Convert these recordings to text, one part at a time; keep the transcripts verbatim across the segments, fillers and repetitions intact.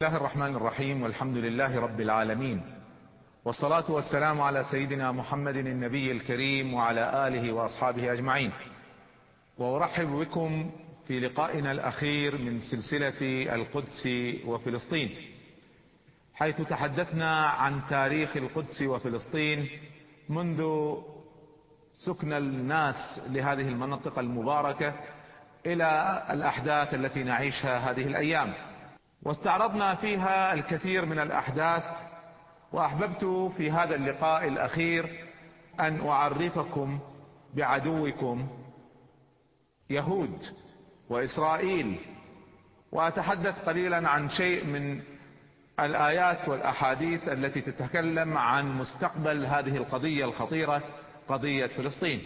الله الرحمن الرحيم، والحمد لله رب العالمين، والصلاة والسلام على سيدنا محمد النبي الكريم وعلى آله وأصحابه أجمعين. وأرحب بكم في لقائنا الأخير من سلسلة القدس وفلسطين، حيث تحدثنا عن تاريخ القدس وفلسطين منذ سكن الناس لهذه المناطق المباركة إلى الأحداث التي نعيشها هذه الأيام، واستعرضنا فيها الكثير من الأحداث. وأحببت في هذا اللقاء الأخير أن أعرفكم بعدوكم يهود وإسرائيل، وأتحدث قليلا عن شيء من الآيات والأحاديث التي تتكلم عن مستقبل هذه القضية الخطيرة، قضية فلسطين.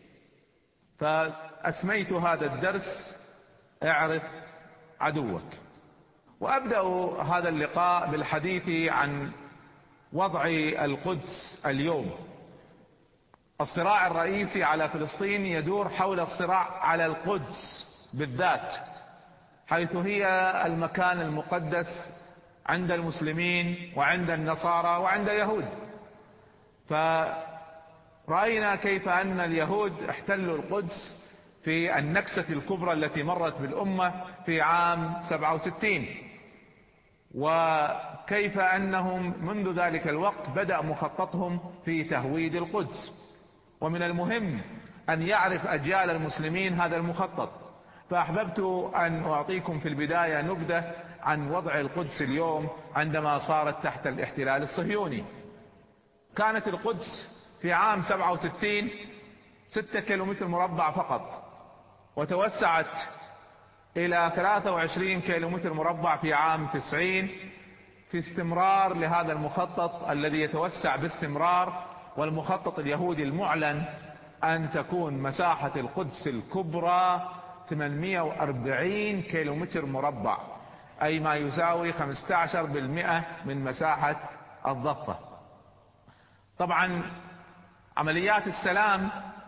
فأسميت هذا الدرس اعرف عدوك. وأبدأ هذا اللقاء بالحديث عن وضع القدس اليوم. الصراع الرئيسي على فلسطين يدور حول الصراع على القدس بالذات، حيث هي المكان المقدس عند المسلمين وعند النصارى وعند اليهود. فرأينا كيف أن اليهود احتلوا القدس في النكسة الكبرى التي مرت بالأمة في عام سبعة وستين، وكيف أنهم منذ ذلك الوقت بدأ مخططهم في تهويد القدس. ومن المهم أن يعرف أجيال المسلمين هذا المخطط. فأحببت أن أعطيكم في البداية نبذة عن وضع القدس اليوم عندما صارت تحت الاحتلال الصهيوني. كانت القدس في عام سبعة وستين ستة كيلومتر مربع فقط، وتوسعت إلى ثلاثة وعشرين كيلومتر مربع في عام تسعين، في استمرار لهذا المخطط الذي يتوسع باستمرار. والمخطط اليهودي المعلن أن تكون مساحة القدس الكبرى ثمانمائة وأربعين كيلومتر مربع، أي ما يساوي خمسة عشر بالمئة من مساحة الضفة. طبعا عمليات السلام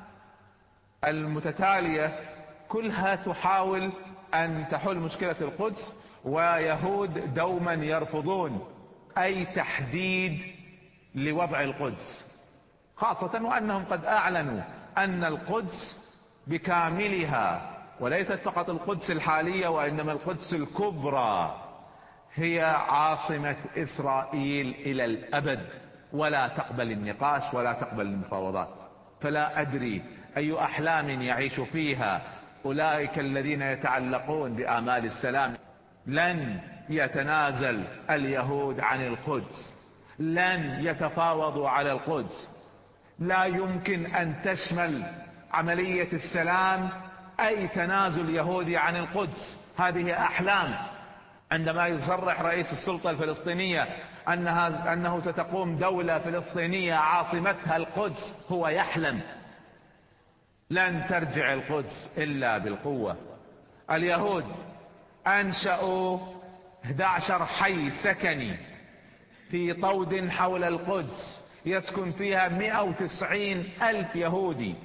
المتتالية كلها تحاول أن تحل مشكلة القدس، ويهود دوما يرفضون أي تحديد لوضع القدس، خاصة وأنهم قد أعلنوا أن القدس بكاملها، وليست فقط القدس الحالية وإنما القدس الكبرى، هي عاصمة إسرائيل إلى الأبد، ولا تقبل النقاش ولا تقبل المفاوضات. فلا أدري أي أحلام يعيش فيها أولئك الذين يتعلقون بآمال السلام. لن يتنازل اليهود عن القدس، لن يتفاوضوا على القدس. لا يمكن أن تشمل عملية السلام أي تنازل يهودي عن القدس. هذه أحلام. عندما يصرح رئيس السلطة الفلسطينية أنها أنه ستقوم دولة فلسطينية عاصمتها القدس، هو يحلم. لن ترجع القدس إلا بالقوة. اليهود أنشأوا أحد عشر حي سكني في طود حول القدس يسكن فيها مئة وتسعين ألف يهودي،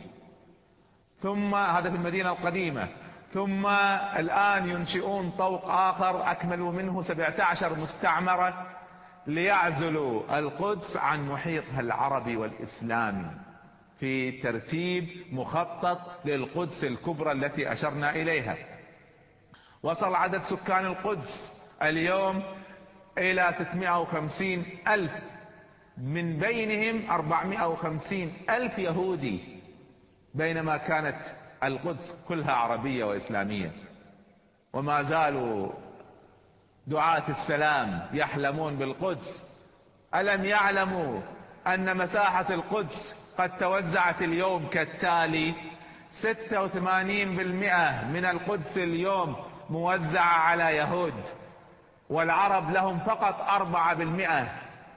ثم هذا في المدينة القديمة. ثم الآن ينشئون طوق آخر أكملوا منه سبعة عشر مستعمرة ليعزلوا القدس عن محيطها العربي والإسلامي، في ترتيب مخطط للقدس الكبرى التي أشرنا إليها. وصل عدد سكان القدس اليوم إلى ستمائة وخمسين ألف، من بينهم أربعمائة وخمسين ألف يهودي، بينما كانت القدس كلها عربية وإسلامية. وما زالوا دعاة السلام يحلمون بالقدس. ألم يعلموا أن مساحة القدس قد توزعت اليوم كالتالي: ستة وثمانين بالمئة من القدس اليوم موزعة على يهود، والعرب لهم فقط أربعة بالمئة،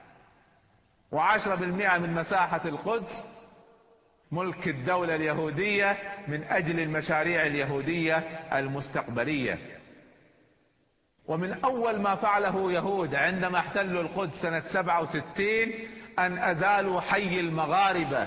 وعشرة بالمئة من مساحة القدس ملك الدولة اليهودية من أجل المشاريع اليهودية المستقبلية. ومن أول ما فعله يهود عندما احتلوا القدس سنة سبعة وستين أن أزالوا حي المغاربة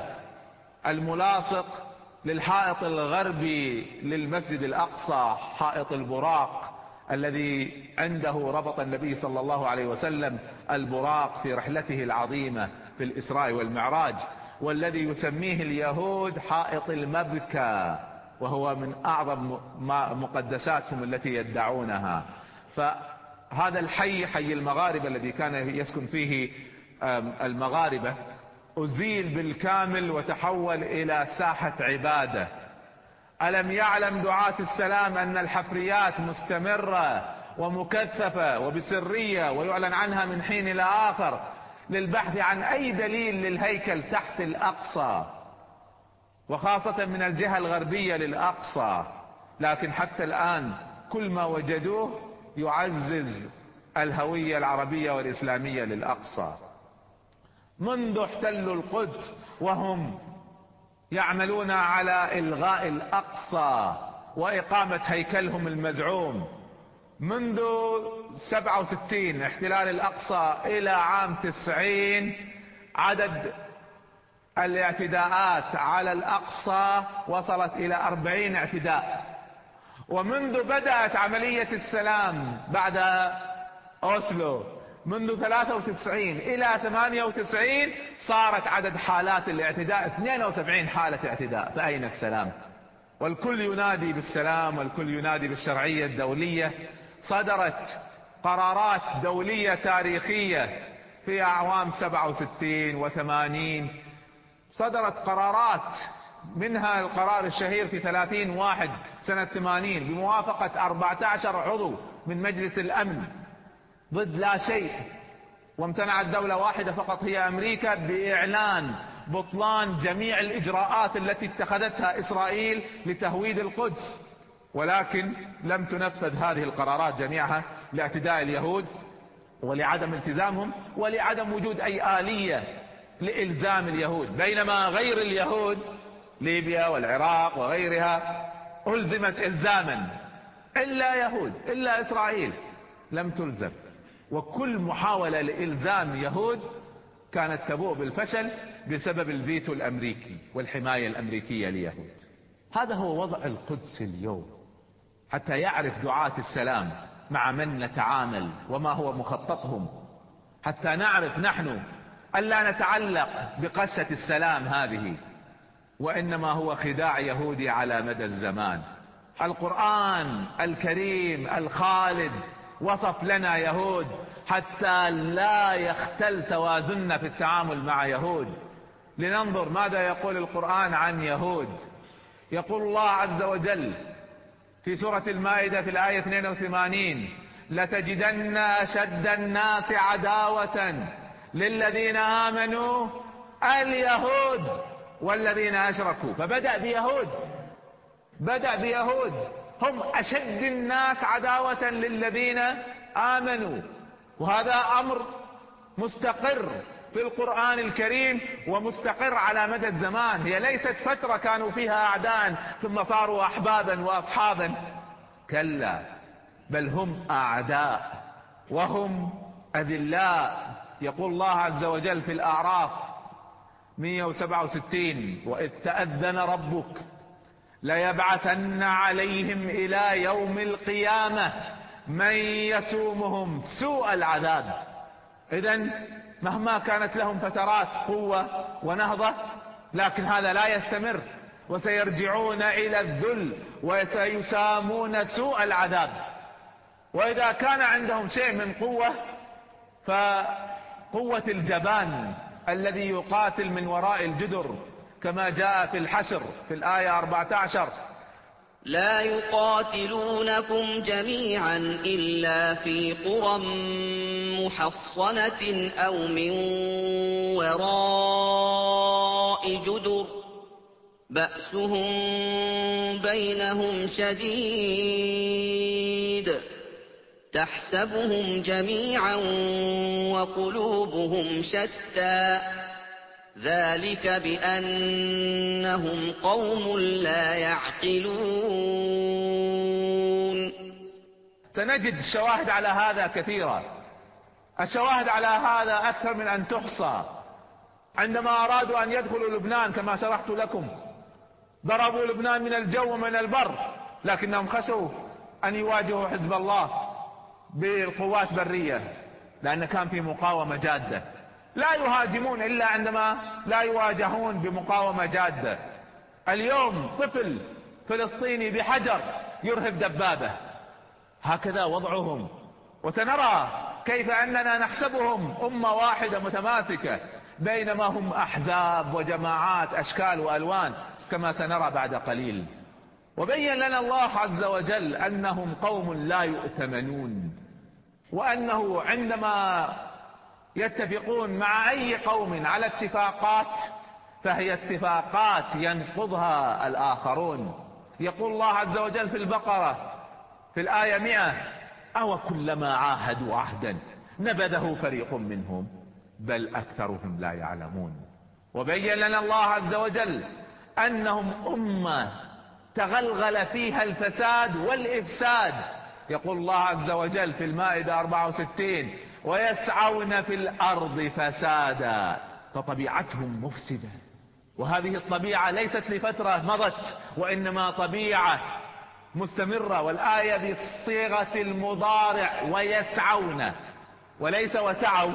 الملاصق للحائط الغربي للمسجد الأقصى، حائط البراق الذي عنده ربط النبي صلى الله عليه وسلم البراق في رحلته العظيمة في الإسراء والمعراج، والذي يسميه اليهود حائط المبكى، وهو من أعظم مقدساتهم التي يدعونها. فهذا الحي، حي المغاربة الذي كان يسكن فيه المغاربة، أزيل بالكامل وتحول إلى ساحة عبادة. ألم يعلم دعاة السلام أن الحفريات مستمرة ومكثفة وبسرية ويعلن عنها من حين إلى آخر للبحث عن أي دليل للهيكل تحت الأقصى، وخاصة من الجهة الغربية للأقصى، لكن حتى الآن كل ما وجدوه يعزز الهوية العربية والإسلامية للأقصى. منذ احتلوا القدس وهم يعملون على إلغاء الأقصى وإقامة هيكلهم المزعوم. منذ سبعة وستين احتلال الأقصى إلى عام تسعين عدد الاعتداءات على الأقصى وصلت إلى أربعين اعتداء. ومنذ بدأت عملية السلام بعد أوسلو منذ ثلاثة وتسعين إلى ثمانية وتسعين صارت عدد حالات الاعتداء اثنين وسبعين حالة اعتداء. فأين السلام؟ والكل ينادي بالسلام والكل ينادي بالشرعية الدولية. صدرت قرارات دولية تاريخية في أعوام سبعة وستين وثمانين، صدرت قرارات منها القرار الشهير في ثلاثين واحد سنة ثمانين بموافقة أربعة عشر عضو من مجلس الأمن ضد لا شيء، وامتنعت دولة واحدة فقط هي أمريكا بإعلان بطلان جميع الإجراءات التي اتخذتها إسرائيل لتهويد القدس. ولكن لم تنفذ هذه القرارات جميعها لاعتداء اليهود ولعدم التزامهم ولعدم وجود أي آلية لإلزام اليهود، بينما غير اليهود ليبيا والعراق وغيرها ألزمت إلزاما، إلا يهود إلا إسرائيل لم تلزم. وكل محاولة لإلزام يهود كانت تبوء بالفشل بسبب الفيتو الأمريكي والحماية الأمريكية ليهود. هذا هو وضع القدس اليوم، حتى يعرف دعاة السلام مع من نتعامل وما هو مخططهم، حتى نعرف نحن ألا نتعلق بقشة السلام هذه، وإنما هو خداع يهودي على مدى الزمان. القرآن الكريم الخالد وصف لنا يهود حتى لا يختل توازننا في التعامل مع يهود. لننظر ماذا يقول القرآن عن يهود. يقول الله عز وجل في سورة المائدة في الآية اثنين وثمانين: لتجدن أشد الناس عداوة للذين آمنوا اليهود والذين أشركوا. فبدأ بيهود، بدأ بيهود، هم أشد الناس عداوة للذين آمنوا. وهذا أمر مستقر في القرآن الكريم ومستقر على مدى الزمان. هي ليست فترة كانوا فيها أعداء ثم صاروا أحبابا وأصحابا، كلا، بل هم أعداء وهم أذلاء. يقول الله عز وجل في الأعراف مئة وسبعة وستين: وإذ تأذن ربك ليبعثن عليهم إلى يوم القيامة من يسومهم سوء العذاب. إذن مهما كانت لهم فترات قوة ونهضة، لكن هذا لا يستمر، وسيرجعون إلى الذل وسيسامون سوء العذاب. وإذا كان عندهم شيء من قوة فقوة الجبان الذي يقاتل من وراء الجدر، كما جاء في الحشر في الآية أربعة عشر: لا يقاتلونكم جميعا إلا في قرى محصنة أو من وراء جدر بأسهم بينهم شديد تحسبهم جميعا وقلوبهم شتى ذلك بأنهم قوم لا يعقلون. سنجد الشواهد على هذا كثيرة، الشواهد على هذا أكثر من أن تحصى. عندما أرادوا أن يدخلوا لبنان كما شرحت لكم، ضربوا لبنان من الجو ومن البر، لكنهم خشوا أن يواجهوا حزب الله بالقوات برية، لأن كان في مقاومة جادة. لا يهاجمون إلا عندما لا يواجهون بمقاومة جادة. اليوم طفل فلسطيني بحجر يرهب دبابة، هكذا وضعهم. وسنرى كيف أننا نحسبهم أمة واحدة متماسكة، بينما هم أحزاب وجماعات أشكال وألوان كما سنرى بعد قليل. وبين لنا الله عز وجل أنهم قوم لا يؤتمنون، وأنه عندما يتفقون مع أي قوم على اتفاقات فهي اتفاقات ينقضها الآخرون. يقول الله عز وجل في البقرة في الآية مئة: أو كلما عاهدوا عهدا نبذه فريق منهم بل أكثرهم لا يعلمون. وبين لنا الله عز وجل أنهم أمة تغلغل فيها الفساد والإفساد. يقول الله عز وجل في المائدة أربعة وستين: ويسعون في الأرض فسادا. فطبيعتهم مفسدة، وهذه الطبيعة ليست لفترة مضت، وإنما طبيعة مستمرة. والآية بصيغة المضارع: ويسعون، وليس وسعوا،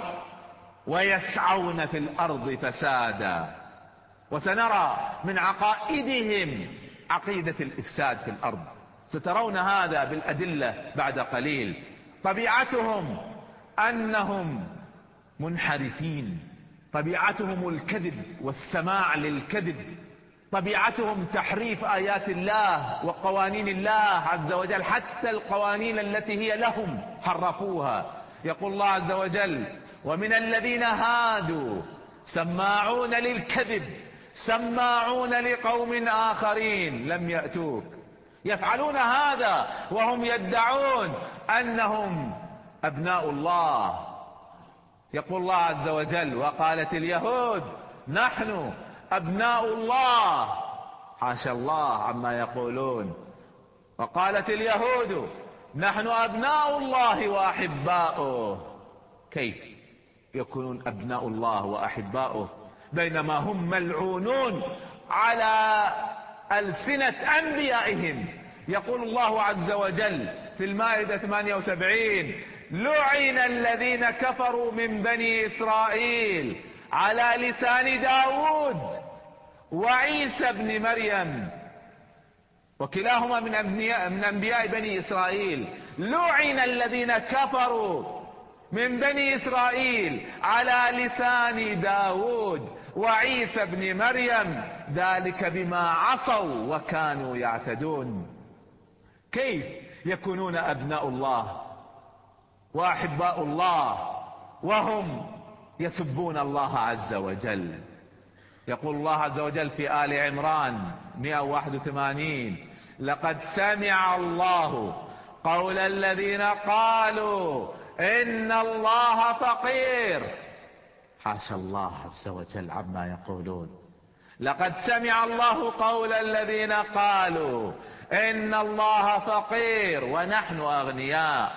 ويسعون في الأرض فسادا. وسنرى من عقائدهم عقيدة الإفساد في الأرض، سترون هذا بالأدلة بعد قليل. طبيعتهم أنهم منحرفين، طبيعتهم الكذب والسماع للكذب، طبيعتهم تحريف آيات الله وقوانين الله عز وجل، حتى القوانين التي هي لهم حرفوها. يقول الله عز وجل: ومن الذين هادوا سماعون للكذب سماعون لقوم آخرين لم يأتوك. يفعلون هذا وهم يدعون أنهم أبناء الله. يقول الله عز وجل: وقالت اليهود نحن أبناء الله. حاشا الله عما يقولون. وقالت اليهود نحن أبناء الله وأحباؤه. كيف يكونون أبناء الله وأحباؤه بينما هم ملعونون على ألسنة أنبيائهم؟ يقول الله عز وجل في المائدة ثمانية وسبعين: لعن الذين كفروا من بني إسرائيل على لسان داود وعيسى بن مريم، وكلاهما من أنبياء, من أنبياء بني إسرائيل. لعن الذين كفروا من بني إسرائيل على لسان داود وعيسى بن مريم، ذلك بما عصوا وكانوا يعتدون. كيف يكونون أبناء الله وأحباء الله وهم يسبون الله عز وجل؟ يقول الله عز وجل في آل عمران مئة وواحد وثمانين: لقد سمع الله قول الذين قالوا إن الله فقير. حاشا الله عز وجل عما يقولون. لقد سمع الله قول الذين قالوا إن الله فقير ونحن أغنياء،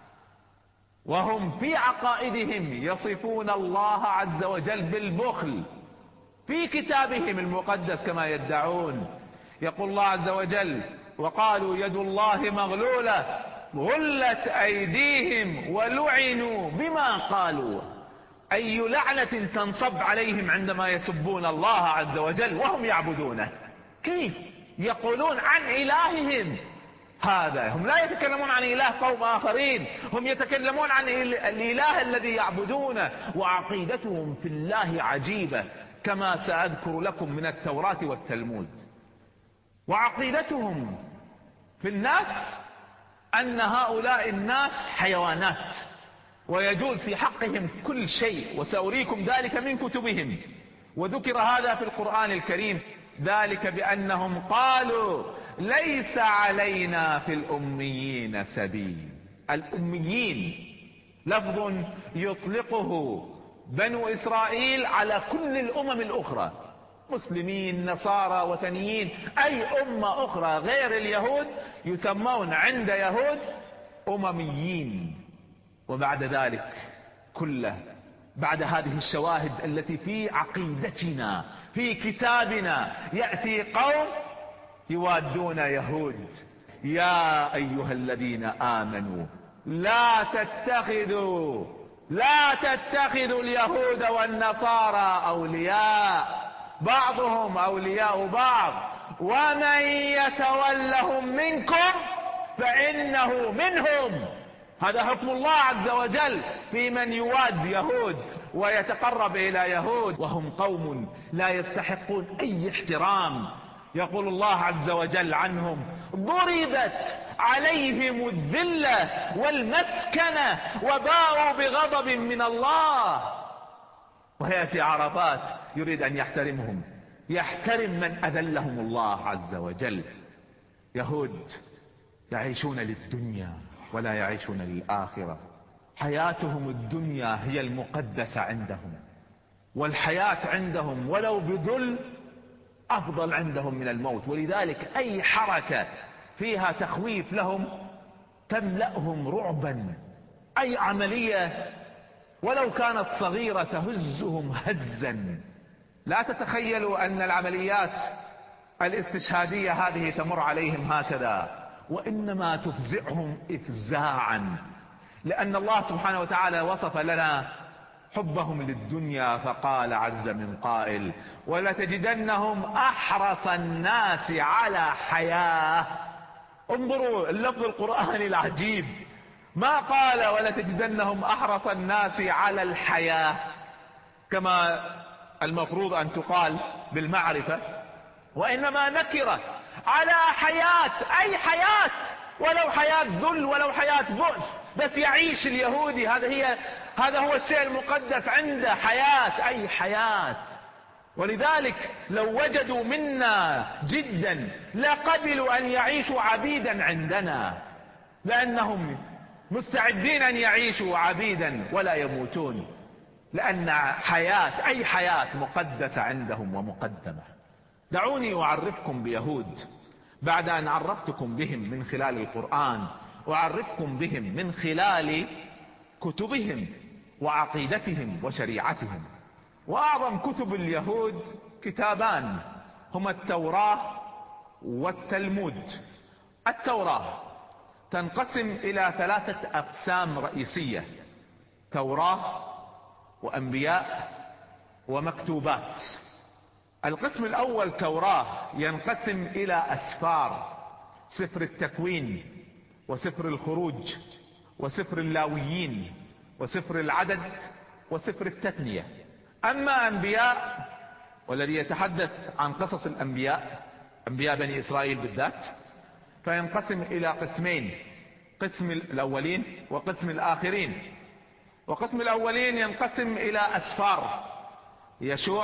وهم في عقائدهم يصفون الله عز وجل بالبخل في كتابهم المقدس كما يدعون. يقول الله عز وجل: وقالوا يد الله مغلولة غلت أيديهم ولعنوا بما قالوا. أي لعنة تنصب عليهم عندما يسبون الله عز وجل وهم يعبدونه. كيف يقولون عن إلههم هذا؟ هم لا يتكلمون عن إله قوم آخرين، هم يتكلمون عن الإله الذي يعبدونه. وعقيدتهم في الله عجيبة كما سأذكر لكم من التوراة والتلمود. وعقيدتهم في الناس أن هؤلاء الناس حيوانات ويجوز في حقهم كل شيء، وسأريكم ذلك من كتبهم. وذكر هذا في القرآن الكريم: ذلك بأنهم قالوا ليس علينا في الأميين سبيل. الأميين لفظ يطلقه بنو إسرائيل على كل الأمم الأخرى، مسلمين نصارى وثنيين، أي أمة أخرى غير اليهود يسمون عند يهود أمميين. وبعد ذلك كله، بعد هذه الشواهد التي في عقيدتنا في كتابنا، يأتي قوم يوادون يهود: يا أيها الذين آمنوا لا تتخذوا لا تتخذوا اليهود والنصارى أولياء بعضهم أولياء بعض ومن يتولهم منكم فإنه منهم. هذا حكم الله عز وجل في من يواد يهود ويتقرب إلى يهود وهم قوم لا يستحقون أي احترام. يقول الله عز وجل عنهم: ضربت عليهم الذلة والمسكنة وباءوا بغضب من الله. ويأتي عرفات يريد أن يحترمهم، يحترم من أذلهم الله عز وجل. يهود يعيشون للدنيا ولا يعيشون للآخرة. حياتهم الدنيا هي المقدسة عندهم، والحياة عندهم ولو بذل أفضل عندهم من الموت. ولذلك أي حركة فيها تخويف لهم تملأهم رعبا. أي عملية ولو كانت صغيرة تهزهم هزا. لا تتخيلوا أن العمليات الاستشهادية هذه تمر عليهم هكذا، وإنما تفزعهم إفزاعا، لأن الله سبحانه وتعالى وصف لنا حبهم للدنيا فقال عز من قائل: ولتجدنهم أحرص الناس على حياة. انظروا اللفظ القرآني العجيب، ما قال ولتجدنهم أحرص الناس على الحياة كما المفروض أن تقال بالمعرفة، وإنما نكرة على حياة. أي حياة، ولو حياة ذل ولو حياة بؤس، بس يعيش اليهودي. هذا هي هذا هو الشيء المقدس عنده، حياة. أي حياة. ولذلك لو وجدوا منا جدا لقبلوا أن يعيشوا عبيدا عندنا، لأنهم مستعدين أن يعيشوا عبيدا ولا يموتون، لأن حياة أي حياة مقدسة عندهم ومقدمة. دعوني أعرفكم بيهود بعد أن عرفتكم بهم من خلال القرآن، وأعرفكم بهم من خلال كتبهم وعقيدتهم وشريعتهم. وأعظم كتب اليهود كتابان هما التوراة والتلمود. التوراة تنقسم إلى ثلاثة أقسام رئيسية: توراة وأنبياء ومكتوبات. القسم الأول توراة ينقسم إلى أسفار: سفر التكوين وسفر الخروج وسفر اللاويين وسفر العدد وسفر التثنية. أما أنبياء، والذي يتحدث عن قصص الأنبياء، أنبياء بني إسرائيل بالذات، فينقسم إلى قسمين: قسم الأولين وقسم الآخرين. وقسم الأولين ينقسم إلى أسفار: يشوع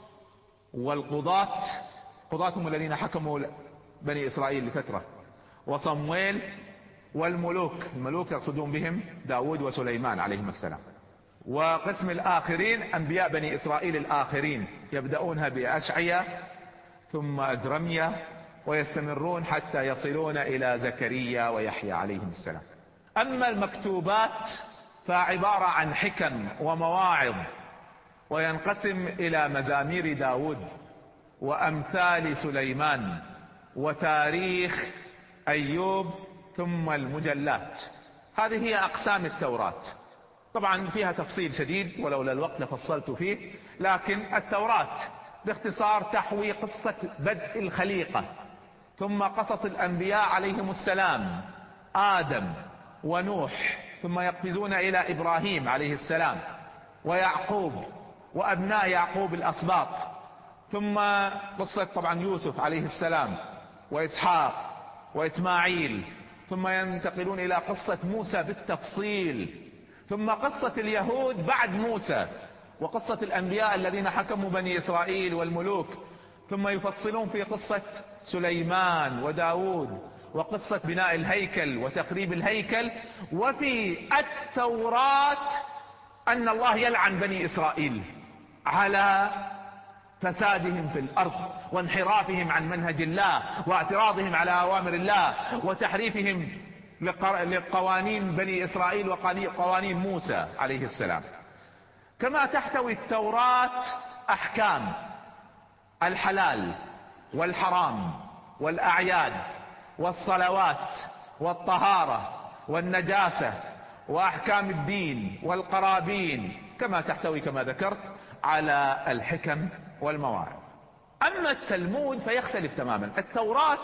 والقضاة، قضاة هم الذين حكموا بني إسرائيل لفترة، وصمويل والملوك، الملوك يقصدون بهم داود وسليمان عليهم السلام. وقسم الآخرين أنبياء بني إسرائيل الآخرين، يبدأونها بأشعيا ثم أزرميا ويستمرون حتى يصلون إلى زكريا ويحيى عليهم السلام. أما المكتوبات فعبارة عن حكم ومواعظ، وينقسم إلى مزامير داود وأمثال سليمان وتاريخ أيوب ثم المجلات. هذه هي أقسام التوراة. طبعا فيها تفصيل شديد ولولا الوقت لفصلت فيه، لكن التوراة باختصار تحوي قصة بدء الخليقة، ثم قصص الأنبياء عليهم السلام، آدم ونوح، ثم يقفزون إلى إبراهيم عليه السلام ويعقوب وأبناء يعقوب الأسباط، ثم قصة طبعا يوسف عليه السلام وإسحاق وإسماعيل، ثم ينتقلون إلى قصة موسى بالتفصيل، ثم قصة اليهود بعد موسى، وقصة الأنبياء الذين حكموا بني إسرائيل والملوك، ثم يفصلون في قصة سليمان وداود وقصة بناء الهيكل وتخريب الهيكل. وفي التوراة أن الله يلعن بني إسرائيل على فسادهم في الأرض وانحرافهم عن منهج الله واعتراضهم على أوامر الله وتحريفهم لقوانين بني إسرائيل وقوانين موسى عليه السلام. كما تحتوي التوراة أحكام الحلال والحرام والأعياد والصلوات والطهارة والنجاسة وأحكام الدين والقرابين، كما تحتوي كما ذكرت على الحكم والمواعظ. أما التلمود فيختلف تماما. التوراة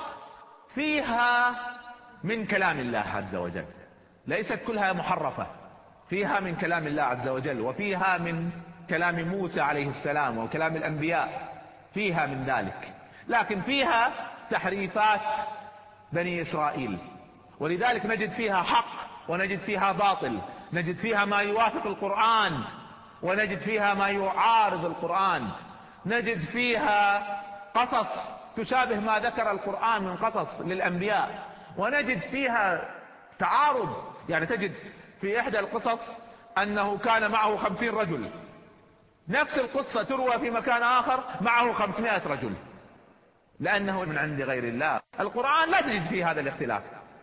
فيها من كلام الله عز وجل، ليست كلها محرفة، فيها من كلام الله عز وجل، وفيها من كلام موسى عليه السلام وكلام الأنبياء، فيها من ذلك، لكن فيها تحريفات بني إسرائيل، ولذلك نجد فيها حق ونجد فيها باطل، نجد فيها ما يوافق القرآن ونجد فيها ما يعارض القرآن، نجد فيها قصص تشابه ما ذكر القرآن من قصص للأنبياء، ونجد فيها تعارض. يعني تجد في إحدى القصص أنه كان معه خمسين رجل، نفس القصة تروى في مكان آخر معه خمسمائة رجل، لأنه من عند غير الله. القرآن لا تجد فيه هذا الاختلاف،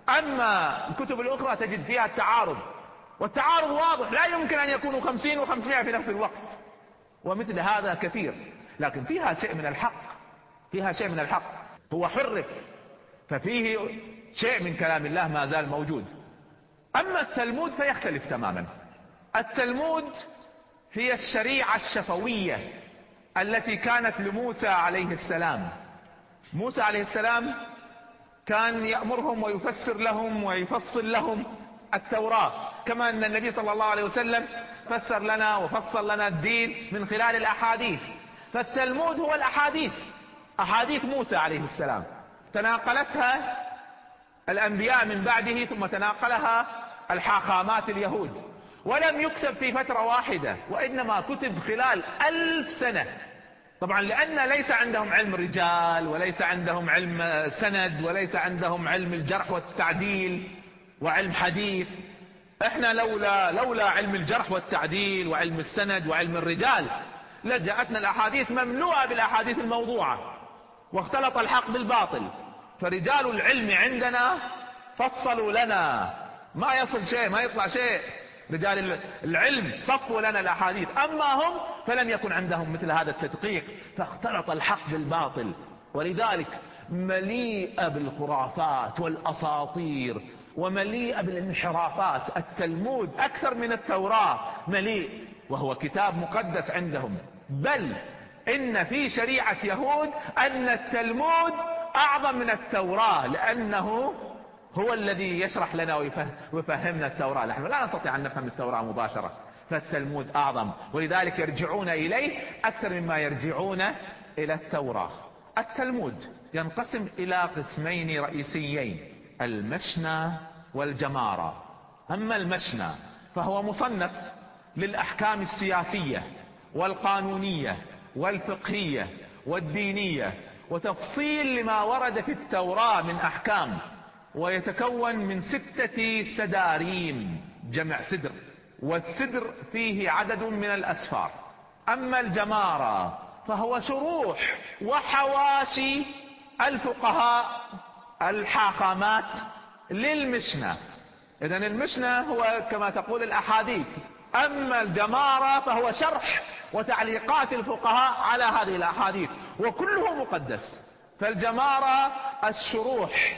أما الكتب الأخرى تجد فيها التعارض، والتعارض واضح، لا يمكن أن يكونوا خمسين وخمسمائة في نفس الوقت، ومثل هذا كثير. لكن فيها شيء من الحق، فيها شيء من الحق، هو حرف، ففيه شيء من كلام الله ما زال موجود. أما التلمود فيختلف تماما. التلمود هي الشريعة الشفوية التي كانت لموسى عليه السلام. موسى عليه السلام كان يأمرهم ويفسر لهم ويفصل لهم التوراة، كما أن النبي صلى الله عليه وسلم فسر لنا وفصل لنا الدين من خلال الأحاديث. فالتلمود هو الأحاديث، أحاديث موسى عليه السلام تناقلتها الأنبياء من بعده، ثم تناقلها الحاخامات اليهود، ولم يكتب في فترة واحدة، وإنما كتب خلال ألف سنة. طبعا لأن ليس عندهم علم رجال، وليس عندهم علم سند، وليس عندهم علم الجرح والتعديل وعلم حديث. احنا لولا لولا علم الجرح والتعديل وعلم السند وعلم الرجال لجاءتنا الأحاديث مملوءة بالأحاديث الموضوعة، واختلط الحق بالباطل. فرجال العلم عندنا فصلوا لنا، ما يصل شيء، ما يطلع شيء. رجال العلم صفوا لنا الأحاديث، أما هم فلم يكن عندهم مثل هذا التدقيق، فاختلط الحق بالباطل. ولذلك مليئة بالخرافات والأساطير ومليئة بالانحرافات. التلمود أكثر من التوراة مليء، وهو كتاب مقدس عندهم. بل إن في شريعة يهود أن التلمود أعظم من التوراة، لأنه هو الذي يشرح لنا ويفهمنا التوراة. نحن لا نستطيع أن نفهم التوراة مباشرة، فالتلمود أعظم، ولذلك يرجعون إليه أكثر مما يرجعون إلى التوراة. التلمود ينقسم إلى قسمين رئيسيين: المشنى والجمارة. أما المشنى فهو مصنف للأحكام السياسية والقانونية والفقهية والدينية، وتفصيل لما ورد في التوراة من أحكام، ويتكون من ستة سداريم، جمع سدر، والسدر فيه عدد من الأسفار. أما الجمارة فهو شروح وحواشي الفقهاء الحاخامات للمشنى. إذن المشنى هو كما تقول الأحاديث، أما الجمارة فهو شرح وتعليقات الفقهاء على هذه الأحاديث، وكله مقدس. فالجمارة الشروح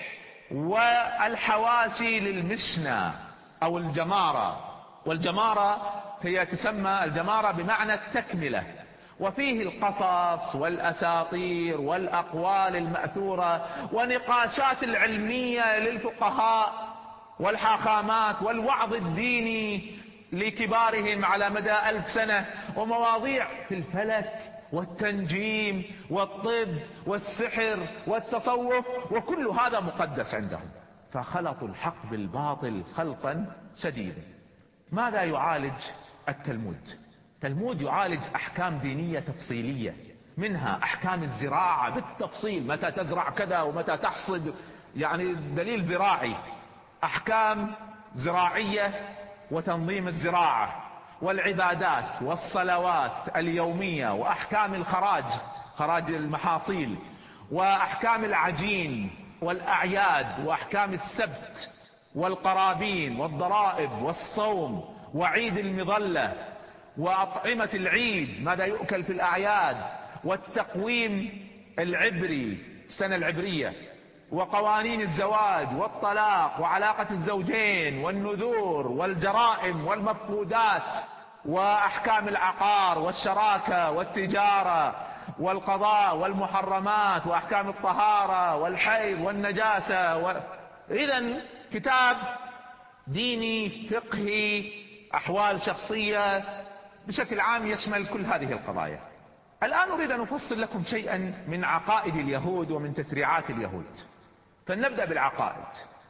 والحواشي للمشنى أو الجمارة. والجمارة هي تسمى الجمارة بمعنى التكملة، وفيه القصص والأساطير والأقوال المأثورة ونقاشات العلمية للفقهاء والحاخامات والوعظ الديني لكبارهم على مدى ألف سنة، ومواضيع في الفلك والتنجيم والطب والسحر والتصوف، وكل هذا مقدس عندهم. فخلطوا الحق بالباطل خلطا شديدا. ماذا يعالج التلمود؟ التلمود يعالج أحكام دينية تفصيلية، منها أحكام الزراعة بالتفصيل، متى تزرع كذا ومتى تحصد، يعني دليل زراعي، أحكام زراعية وتنظيم الزراعة، والعبادات والصلوات اليومية، وأحكام الخراج، خراج المحاصيل، وأحكام العجين والأعياد، وأحكام السبت والقرابين والضرائب والصوم وعيد المظلة وأطعمة العيد، ماذا يؤكل في الأعياد، والتقويم العبري، السنة العبرية، وقوانين الزواج والطلاق وعلاقة الزوجين والنذور والجرائم والمفقودات وأحكام العقار والشراكة والتجارة والقضاء والمحرمات وأحكام الطهارة والحيض والنجاسة و... إذن كتاب ديني فقهي أحوال شخصية بشكل عام يشمل كل هذه القضايا. الآن أريد أن أفصل لكم شيئا من عقائد اليهود ومن تشريعات اليهود. فلنبدأ بالعقائد.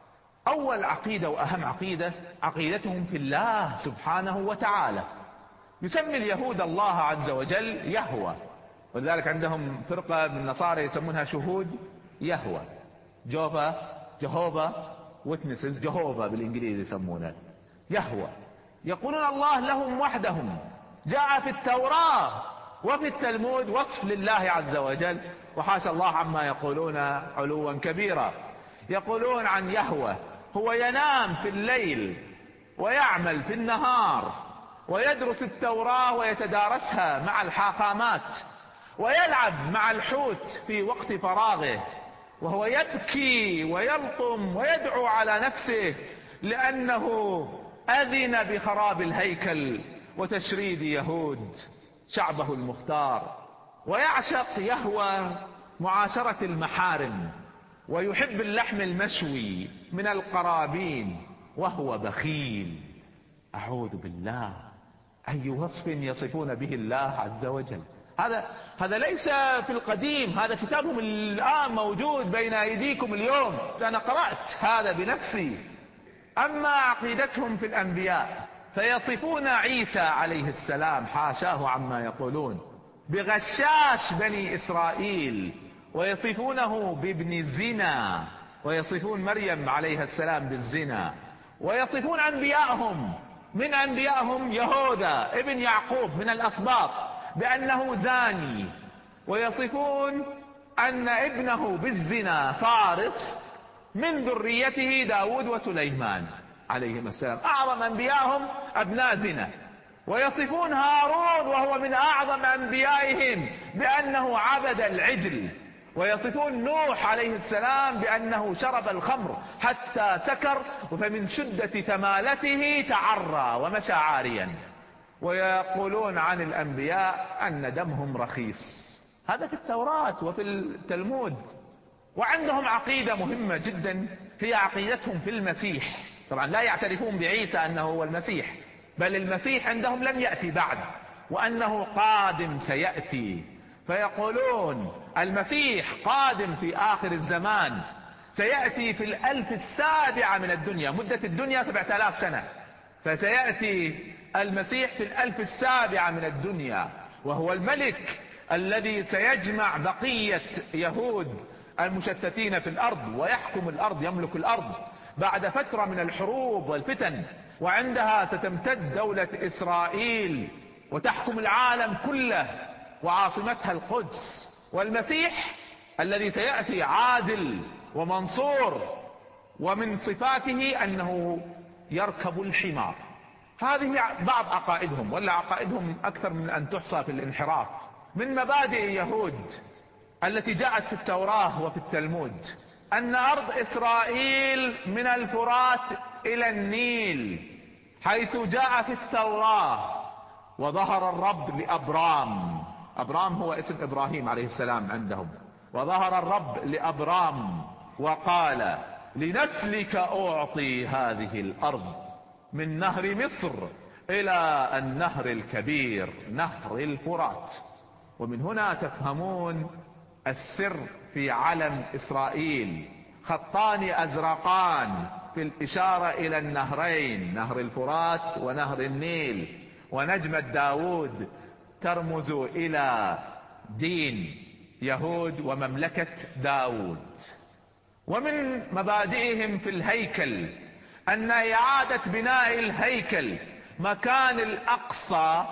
أول عقيدة وأهم عقيدة عقيدتهم في الله سبحانه وتعالى. يسمي اليهود الله عز وجل يهوه، ولذلك عندهم فرقة من النصارى يسمونها شهود يهوه، جوفا جهوفا ويتنسز، جهوفا بالإنجليزي يسمونه يهوه. يقولون الله لهم وحدهم. جاء في التوراة وفي التلمود وصف لله عز وجل، وحاشا الله عما يقولون علوا كبيرا. يقولون عن يهوه هو ينام في الليل ويعمل في النهار، ويدرس التوراة ويتدارسها مع الحاخامات، ويلعب مع الحوت في وقت فراغه، وهو يبكي ويلطم ويدعو على نفسه لأنه أذن بخراب الهيكل وتشريد يهود شعبه المختار. ويعشق يهوى معاشرة المحارم، ويحب اللحم المشوي من القرابين، وهو بخيل. أعوذ بالله، أي وصف يصفون به الله عز وجل. هذا هذا ليس في القديم، هذا كتابهم الآن موجود بين أيديكم اليوم، أنا قرأت هذا بنفسي. أما عقيدتهم في الأنبياء فيصفون عيسى عليه السلام حاشاه عما يقولون بغشاش بني إسرائيل، ويصفونه بابن الزنا، ويصفون مريم عليها السلام بالزنا، ويصفون أنبياءهم من أنبيائهم يهوذا ابن يعقوب من الأسباط بأنه زاني، ويصفون أن ابنه بالزنا فارس من ذريته داود وسليمان عليهم السلام، أعظم أنبيائهم أبناء زنا. ويصفون هارون وهو من أعظم أنبيائهم بأنه عبد العجل. ويصفون نوح عليه السلام بأنه شرب الخمر حتى سكر، فمن شدة ثمالته تعرى ومشى عاريا. ويقولون عن الأنبياء أن دمهم رخيص. هذا في التوراة وفي التلمود. وعندهم عقيدة مهمة جدا هي عقيدتهم في المسيح. طبعا لا يعترفون بعيسى أنه هو المسيح، بل المسيح عندهم لم يأتي بعد، وأنه قادم سيأتي. فيقولون المسيح قادم في آخر الزمان، سيأتي في الألف السابعة من الدنيا، مدة الدنيا سبعة آلاف سنة، فسيأتي المسيح في الألف السابعة من الدنيا، وهو الملك الذي سيجمع بقية يهود المشتتين في الأرض ويحكم الأرض، يملك الأرض بعد فترة من الحروب والفتن. وعندها ستمتد دولة إسرائيل وتحكم العالم كله، وعاصمتها القدس. والمسيح الذي سيأتي عادل ومنصور، ومن صفاته أنه يركب الحمار. هذه بعض عقائدهم، ولا عقائدهم أكثر من أن تحصى في الانحراف. من مبادئ اليهود التي جاءت في التوراة وفي التلمود أن أرض إسرائيل من الفرات إلى النيل، حيث جاء في التوراة وظهر الرب لأبرام. أبرام هو اسم إبراهيم عليه السلام عندهم. وظهر الرب لأبرام وقال لنسلك أعطي هذه الأرض من نهر مصر إلى النهر الكبير نهر الفرات. ومن هنا تفهمون السر في علم إسرائيل، خطان أزرقان في الإشارة إلى النهرين، نهر الفرات ونهر النيل. ونجمة داود ترمز إلى دين يهود ومملكة داود. ومن مبادئهم في الهيكل أن إعادة بناء الهيكل مكان الأقصى،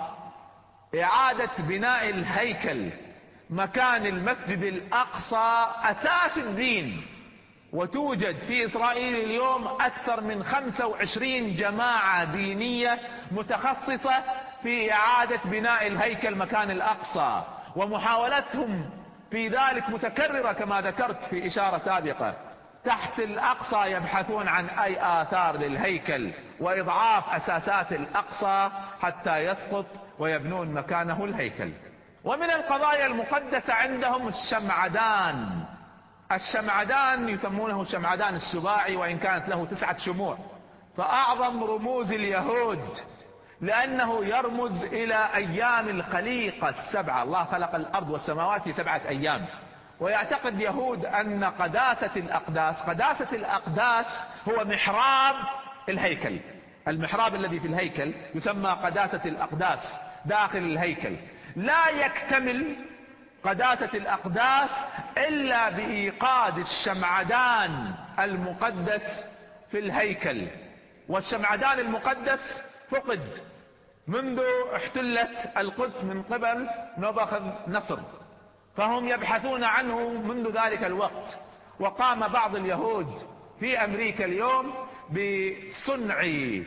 إعادة بناء الهيكل مكان المسجد الأقصى أساس الدين. وتوجد في إسرائيل اليوم أكثر من خمسة وعشرين جماعة دينية متخصصة في إعادة بناء الهيكل مكان الأقصى، ومحاولتهم في ذلك متكررة كما ذكرت في إشارة سابقة. تحت الأقصى يبحثون عن أي آثار للهيكل وإضعاف أساسات الأقصى حتى يسقط ويبنون مكانه الهيكل. ومن القضايا المقدسة عندهم الشمعدان. الشمعدان يسمونه شمعدان السباعي، وإن كانت له تسعة شموع، فأعظم رموز اليهود لأنه يرمز إلى أيام الخليقة السبعة. الله خلق الأرض والسماوات في سبعة أيام، ويعتقد يهود أن قداسة الأقداس قداسة الأقداس هو محراب الهيكل. المحراب الذي في الهيكل يسمى قداسة الأقداس داخل الهيكل. لا يكتمل قداسة الأقداس إلا بإيقاد الشمعدان المقدس في الهيكل. والشمعدان المقدس فقد منذ احتلت القدس من قبل نبوخذ نصر، فهم يبحثون عنه منذ ذلك الوقت. وقام بعض اليهود في أمريكا اليوم بصنع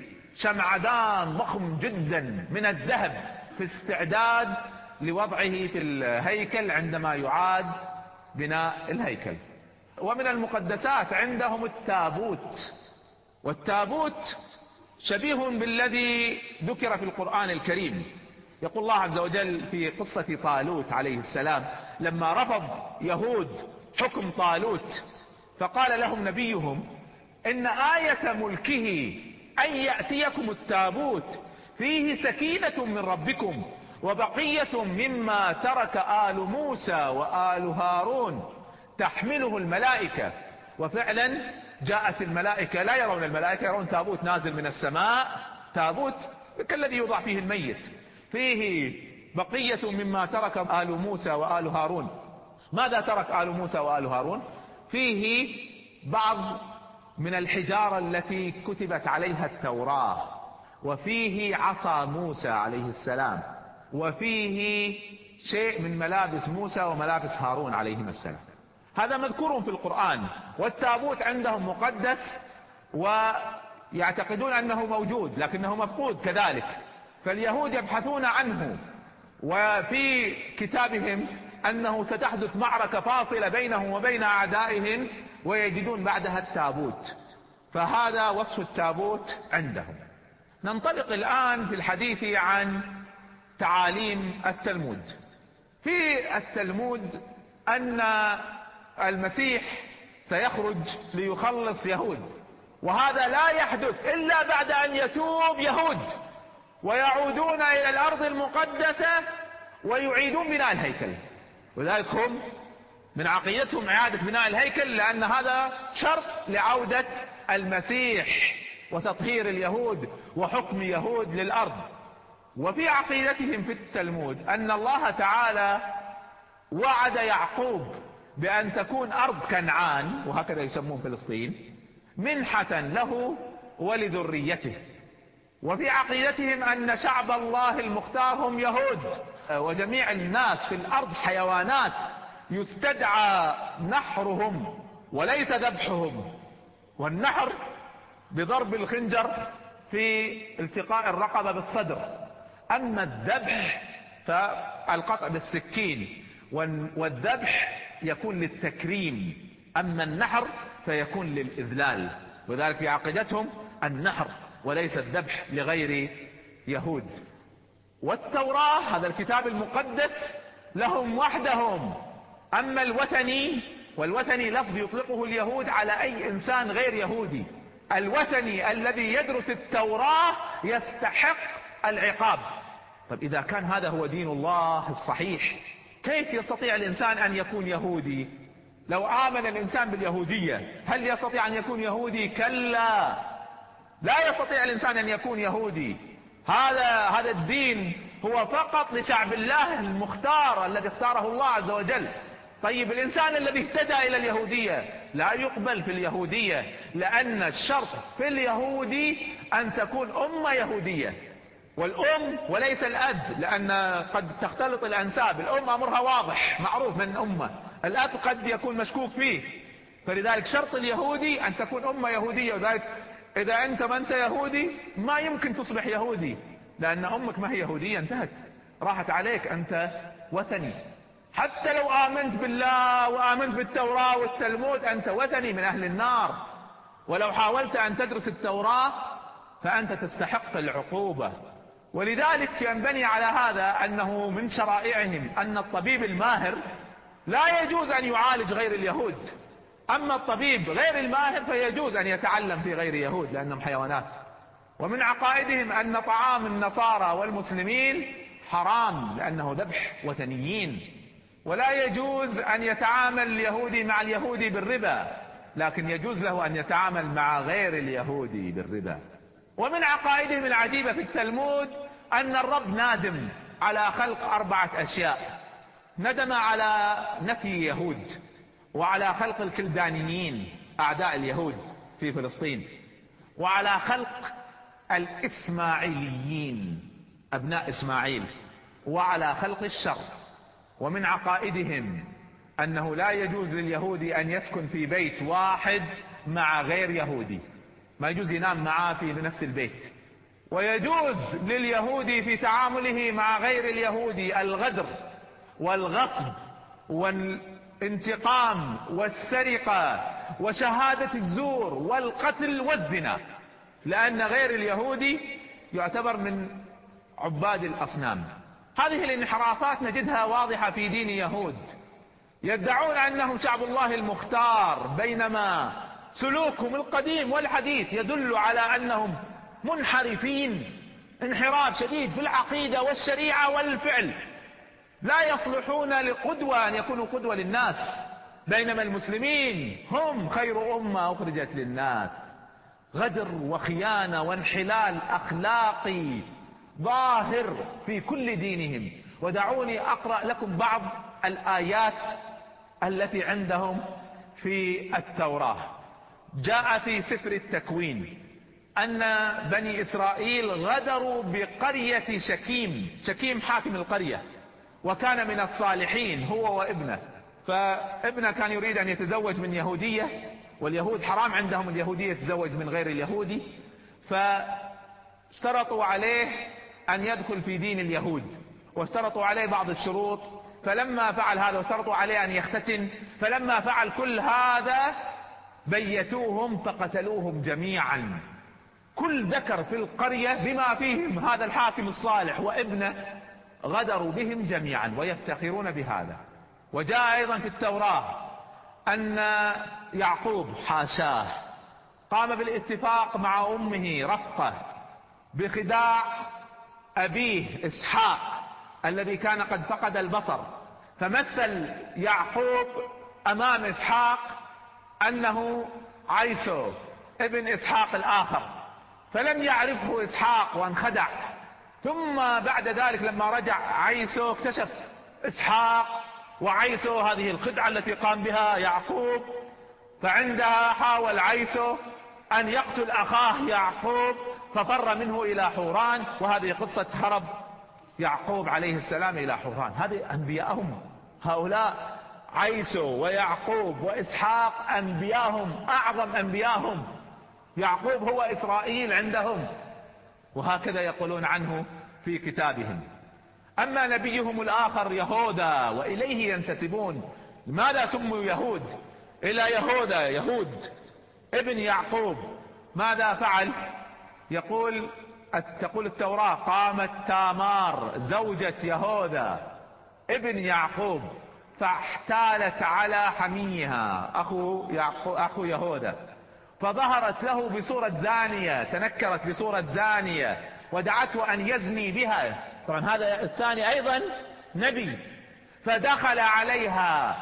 شمعدان ضخم جدا من الذهب في استعداد لوضعه في الهيكل عندما يعاد بناء الهيكل. ومن المقدسات عندهم التابوت. والتابوت شبيه بالذي ذكر في القرآن الكريم. يقول الله عز وجل في قصة طالوت عليه السلام لما رفض يهود حكم طالوت، فقال لهم نبيهم إن آية ملكه أن يأتيكم التابوت فيه سكينة من ربكم وبقية مما ترك آل موسى وآل هارون تحمله الملائكة. وفعلا جاءت الملائكة، لا يرون الملائكة، يرون تابوت نازل من السماء، تابوت كالذي يوضع فيه الميت، فيه بقية مما ترك آل موسى وآل هارون. ماذا ترك آل موسى وآل هارون؟ فيه بعض من الحجارة التي كتبت عليها التوراة، وفيه عصا موسى عليه السلام، وفيه شيء من ملابس موسى وملابس هارون عليهما السلام. هذا مذكور في القرآن. والتابوت عندهم مقدس ويعتقدون أنه موجود لكنه مفقود كذلك، فاليهود يبحثون عنه، وفي كتابهم أنه ستحدث معركة فاصلة بينهم وبين أعدائهم ويجدون بعدها التابوت. فهذا وصف التابوت عندهم. ننطلق الآن في الحديث عن تعاليم التلمود. في التلمود أن المسيح سيخرج ليخلص يهود، وهذا لا يحدث إلا بعد أن يتوب يهود ويعودون إلى الأرض المقدسة ويعيدون بناء الهيكل. وذلك هم من عقيدتهم إعادة بناء الهيكل، لأن هذا شرط لعودة المسيح وتطهير اليهود وحكم يهود للأرض. وفي عقيدتهم في التلمود أن الله تعالى وعد يعقوب بأن تكون أرض كنعان، وهكذا يسمون فلسطين، منحة له ولذريته. وفي عقيدتهم أن شعب الله المختار هم يهود، وجميع الناس في الأرض حيوانات يستدعى نحرهم وليس ذبحهم. والنحر بضرب الخنجر في التقاء الرقبة بالصدر، أما الذبح فالقطع بالسكين، والذبح يكون للتكريم، أما النحر فيكون للإذلال. وذلك في عقيدتهم النحر وليس الذبح لغير يهود. والتوراة هذا الكتاب المقدس لهم وحدهم. أما الوثني، والوثني لفظ يطلقه اليهود على أي إنسان غير يهودي، الوثني الذي يدرس التوراة يستحق العقاب. طيب إذا كان هذا هو دين الله الصحيح، كيف يستطيع الإنسان أن يكون يهودي؟ لو آمن الإنسان باليهودية هل يستطيع أن يكون يهودي؟ كلا، لا يستطيع الإنسان أن يكون يهودي. هذا هذا الدين هو فقط لشعب الله المختار الذي اختاره الله عز وجل. طيب الإنسان الذي اهتدى إلى اليهودية لا يقبل في اليهودية، لأن الشرط في اليهودي أن تكون أمة يهودية، والأم وليس الأب، لأن قد تختلط الأنساب. الأم أمرها واضح معروف من أمة، الأب قد يكون مشكوك فيه. فلذلك شرط اليهودي أن تكون أمة يهودية. وذلك إذا أنت ما أنت يهودي ما يمكن تصبح يهودي، لأن أمك ما هي يهودية، انتهت، راحت عليك، أنت وثني. حتى لو آمنت بالله وآمنت بالتوراة والتلمود أنت وثني من أهل النار، ولو حاولت أن تدرس التوراة فأنت تستحق العقوبة. ولذلك ينبني على هذا أنه من شرائعهم أن الطبيب الماهر لا يجوز أن يعالج غير اليهود، أما الطبيب غير الماهر فيجوز أن يتعلم في غير يهود لأنهم حيوانات. ومن عقائدهم أن طعام النصارى والمسلمين حرام لأنه ذبح وثنيين، ولا يجوز أن يتعامل اليهودي مع اليهودي بالربا، لكن يجوز له أن يتعامل مع غير اليهودي بالربا. ومن عقائدهم العجيبة في التلمود أن الرب نادم على خلق أربعة أشياء: ندم على نفي اليهود، وعلى خلق الكلدانيين أعداء اليهود في فلسطين، وعلى خلق الإسماعيليين أبناء إسماعيل، وعلى خلق الشر. ومن عقائدهم أنه لا يجوز لليهودي أن يسكن في بيت واحد مع غير يهودي، ما يجوز ينام معاه في نفس البيت. ويجوز لليهودي في تعامله مع غير اليهودي الغدر والغصب والانتقام والسرقة وشهادة الزور والقتل والزنا، لأن غير اليهودي يعتبر من عباد الأصنام. هذه الانحرافات نجدها واضحة في دين يهود، يدعون أنهم شعب الله المختار، بينما سلوكهم القديم والحديث يدل على أنهم منحرفين انحراف شديد في العقيدة والشريعة والفعل، لا يصلحون لقدوة أن يكونوا قدوة للناس، بينما المسلمين هم خير أمة أخرجت للناس. غدر وخيانة وانحلال أخلاقي ظاهر في كل دينهم. ودعوني أقرأ لكم بعض الآيات التي عندهم في التوراة. جاء في سفر التكوين أن بني إسرائيل غدروا بقرية شكيم، شكيم حاكم القرية، وكان من الصالحين هو وابنه، فابنه كان يريد أن يتزوج من يهودية، واليهود حرام عندهم اليهودية يتزوج من غير اليهودي، فاشترطوا عليه أن يدخل في دين اليهود، واشترطوا عليه بعض الشروط، فلما فعل هذا واشترطوا عليه أن يختتن، فلما فعل كل هذا بيتوهم فقتلوهم جميعا، كل ذكر في القرية بما فيهم هذا الحاكم الصالح وابنه غدروا بهم جميعا ويفتخرون بهذا. وجاء أيضا في التوراة أن يعقوب حاشاه قام بالاتفاق مع أمه رفقة بخداع أبيه إسحاق الذي كان قد فقد البصر، فمثل يعقوب أمام إسحاق أنه عيسو ابن إسحاق الآخر، فلم يعرفه إسحاق وانخدع. ثم بعد ذلك لما رجع عيسو اكتشف إسحاق وعيسو هذه الخدعة التي قام بها يعقوب، فعندها حاول عيسو أن يقتل أخاه يعقوب ففر منه إلى حوران، وهذه قصة هرب يعقوب عليه السلام إلى حوران. هذه أنبياءهم هؤلاء، عيسو ويعقوب وإسحاق أنبياءهم، أعظم أنبياءهم. يعقوب هو إسرائيل عندهم، وهكذا يقولون عنه في كتابهم. أما نبيهم الآخر يهوذا وإليه ينتسبون. لماذا سموا يهود؟ إلى يهوذا، يهود ابن يعقوب. ماذا فعل؟ يقول تقول التوراة قامت تامار زوجة يهوذا ابن يعقوب فاحتالت على حميها أخو, يعقوب أخو يهوذا، فظهرت له بصورة زانية، تنكرت بصورة زانية ودعته أن يزني بها. طبعا هذا الثاني أيضا نبي، فدخل عليها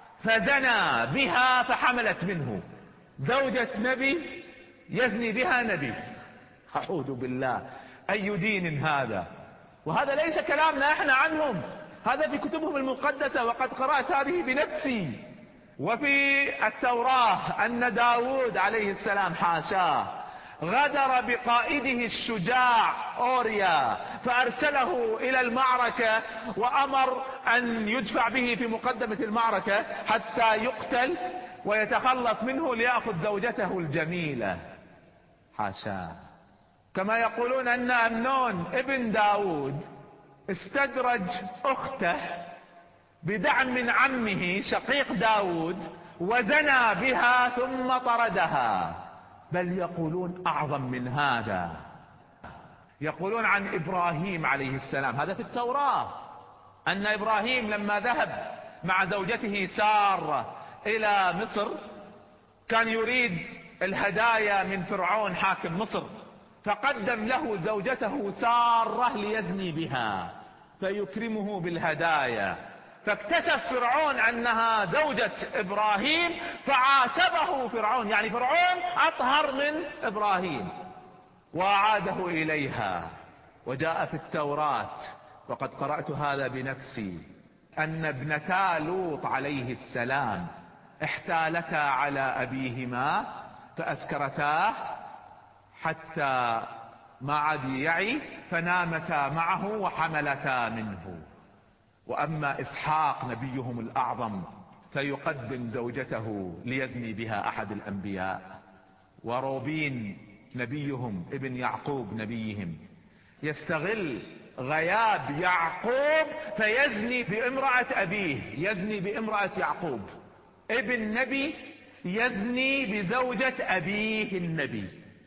فزنى بها فحملت منه. زوجة نبي يزني بها نبي، أعوذ بالله، أي دين هذا؟ وهذا ليس كلامنا احنا عنهم، هذا في كتبهم المقدسة، وقد قرأت هذه بنفسي. وفي التوراة أن داود عليه السلام حاشاه غدر بقائده الشجاع أوريا فأرسله إلى المعركة وأمر أن يدفع به في مقدمة المعركة حتى يقتل ويتخلص منه ليأخذ زوجته الجميلة، حاشاه. كما يقولون أن أمنون ابن داود استدرج أخته بدعم من عمه شقيق داود وزنى بها ثم طردها. بل يقولون أعظم من هذا، يقولون عن إبراهيم عليه السلام، هذا في التوراة، أن إبراهيم لما ذهب مع زوجته سارة إلى مصر كان يريد الهدايا من فرعون حاكم مصر، فقدم له زوجته سارة ليزني بها فيكرمه بالهدايا، فاكتشف فرعون أنها زوجة إبراهيم فعاتبه فرعون، يعني فرعون أطهر من إبراهيم، وأعاده إليها. وجاء في التوراة، وقد قرأت هذا بنفسي، أن ابنتا لوط عليه السلام احتالتا على أبيهما فأسكرتاه حتى ما عاد يعي فنامتا معه وحملتا منه. وأما إسحاق نبيهم الأعظم فيقدم زوجته ليزني بها أحد الأنبياء. وروبين نبيهم ابن يعقوب نبيهم يستغل غياب يعقوب فيزني بامرأة أبيه، يزني بامرأة يعقوب ابن نبي، يزني بزوجة أبيه النبي.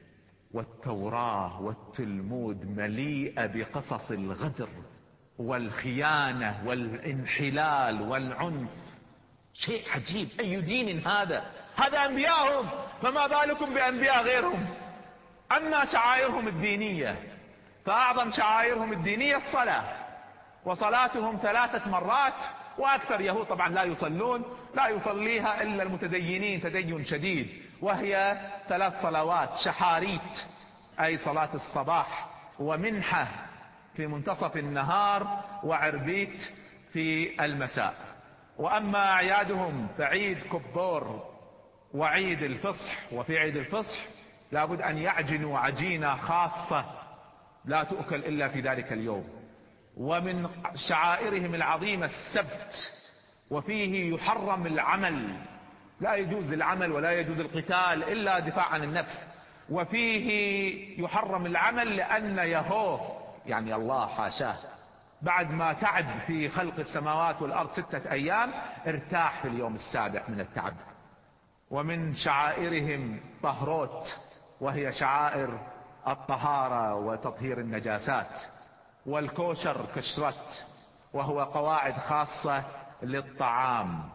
والتوراة والتلمود مليئة بقصص الغدر والخيانة والانحلال والعنف. شيء عجيب، أي دين هذا؟ هذا أنبياءهم، فما بالكم بأنبياء غيرهم. أما شعائرهم الدينية فأعظم شعائرهم الدينية الصلاة، وصلاتهم ثلاثة مرات، وأكثر يهود طبعا لا يصلون، لا يصليها إلا المتدينين تدين شديد، وهي ثلاث صلوات شحاريت أي صلاة الصباح، ومنحة في منتصف النهار، وعربيت في المساء. وأما أعيادهم فعيد كبور وعيد الفصح، وفي عيد الفصح لابد أن يعجنوا عجينة خاصة لا تؤكل إلا في ذلك اليوم. ومن شعائرهم العظيمة السبت، وفيه يحرم العمل، لا يجوز العمل ولا يجوز القتال إلا دفاع عن النفس. وفيه يحرم العمل لأن يهوه يعني الله حاشاه بعد ما تعب في خلق السماوات والأرض ستة أيام ارتاح في اليوم السابع من التعب. ومن شعائرهم طهروت، وهي شعائر الطهارة وتطهير النجاسات. والكوشر كشرت، وهو قواعد خاصة للطعام.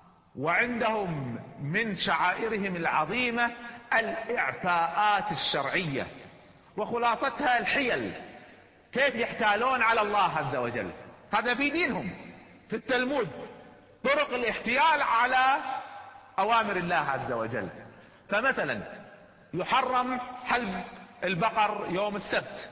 وعندهم من شعائرهم العظيمة الإعفاءات الشرعية، وخلاصتها الحيل، كيف يحتالون على الله عز وجل. هذا في دينهم في التلمود، طرق الاحتيال على أوامر الله عز وجل. فمثلا يحرم حلب البقر يوم السبت،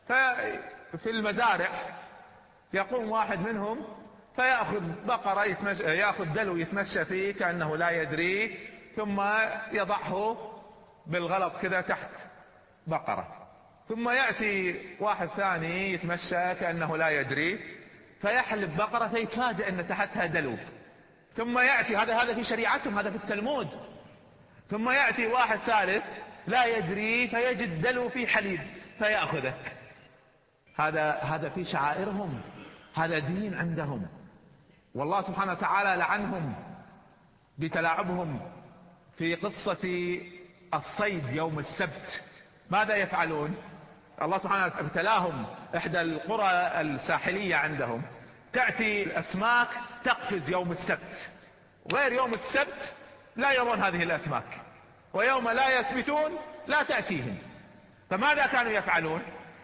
ففي المزارع يقوم واحد منهم فيأخذ بقرة يتمشى، يأخذ دلو يتمشى فيه كأنه لا يدري، ثم يضعه بالغلط كذا تحت بقرة، ثم يأتي واحد ثاني يتمشى كأنه لا يدري فيحلب بقرة فيتفاجأ أن تحتها دلو، ثم يأتي هذا هذا في شريعتهم، هذا في التلمود، ثم يأتي واحد ثالث لا يدري فيجد دلو في حليب فيأخذه. هذا هذا في شعائرهم، هذا دين عندهم. والله سبحانه وتعالى لعنهم بتلاعبهم في قصة الصيد يوم السبت. ماذا يفعلون؟ الله سبحانه وتعالى ابتلاهم. احدى القرى الساحلية عندهم تأتي الاسماك تقفز يوم السبت، غير يوم السبت لا يرون هذه الاسماك، ويوم لا يثبتون لا تأتيهم. فماذا كانوا يفعلون؟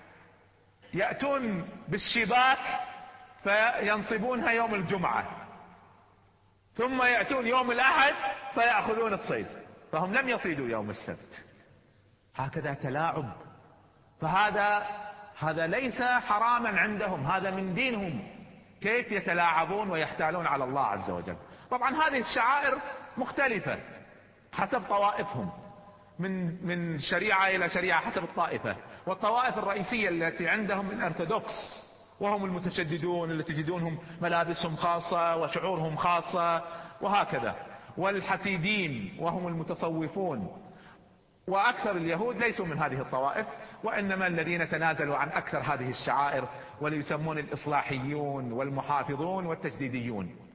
يأتون بالشباك فينصبونها يوم الجمعة، ثم يأتون يوم الأحد فيأخذون الصيد، فهم لم يصيدوا يوم السبت. هكذا تلاعب. فهذا هذا ليس حراما عندهم، هذا من دينهم، كيف يتلاعبون ويحتالون على الله عز وجل. طبعا هذه الشعائر مختلفة حسب طوائفهم، من من شريعة إلى شريعة حسب الطائفة. والطوائف الرئيسية التي عندهم الأرثوذكس، وهم المتشددون اللي تجدونهم ملابسهم خاصة وشعورهم خاصة وهكذا، والحسيدين وهم المتصوفون. وأكثر اليهود ليسوا من هذه الطوائف، وإنما الذين تنازلوا عن أكثر هذه الشعائر، وليسمون الإصلاحيون والمحافظون والتجديديون.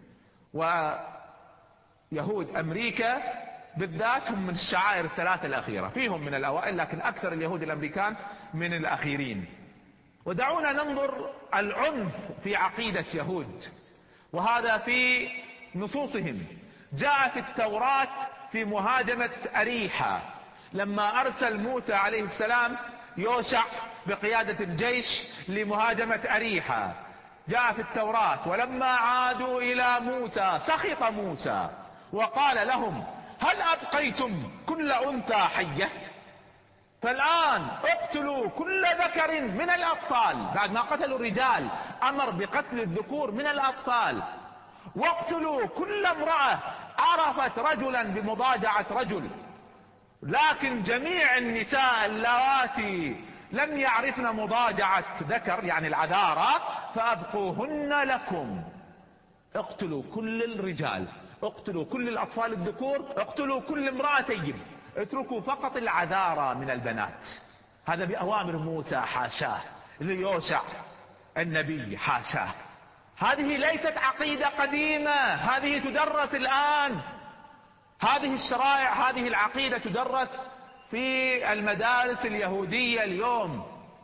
ويهود أمريكا بالذات هم من الشعائر الثلاثة الأخيرة، فيهم من الأوائل لكن أكثر اليهود الأمريكان من الأخيرين. ودعونا ننظر العنف في عقيدة يهود، وهذا في نصوصهم. جاء في التوراة في مهاجمة أريحة لما أرسل موسى عليه السلام يوشع بقيادة الجيش لمهاجمة أريحة، جاء في التوراة: ولما عادوا إلى موسى سخط موسى وقال لهم هل أبقيتم كل أنثى حية؟ فالآن اقتلوا كل ذكر من الأطفال. بعد ما قتلوا الرجال أمر بقتل الذكور من الأطفال. واقتلوا كل امرأة عرفت رجلا بمضاجعة رجل. لكن جميع النساء اللواتي لم يعرفن مضاجعة ذكر يعني العذارى فأبقوهن لكم. اقتلوا كل الرجال، اقتلوا كل الأطفال الذكور، اقتلوا كل امرأة طيب، اتركوا فقط العذارى من البنات. هذا بأوامر موسى حاشاه، ليوشع النبي حاشاه. هذه ليست عقيدة قديمة، هذه تدرس الآن. هذه الشرائع، هذه العقيدة تدرس في المدارس اليهودية اليوم.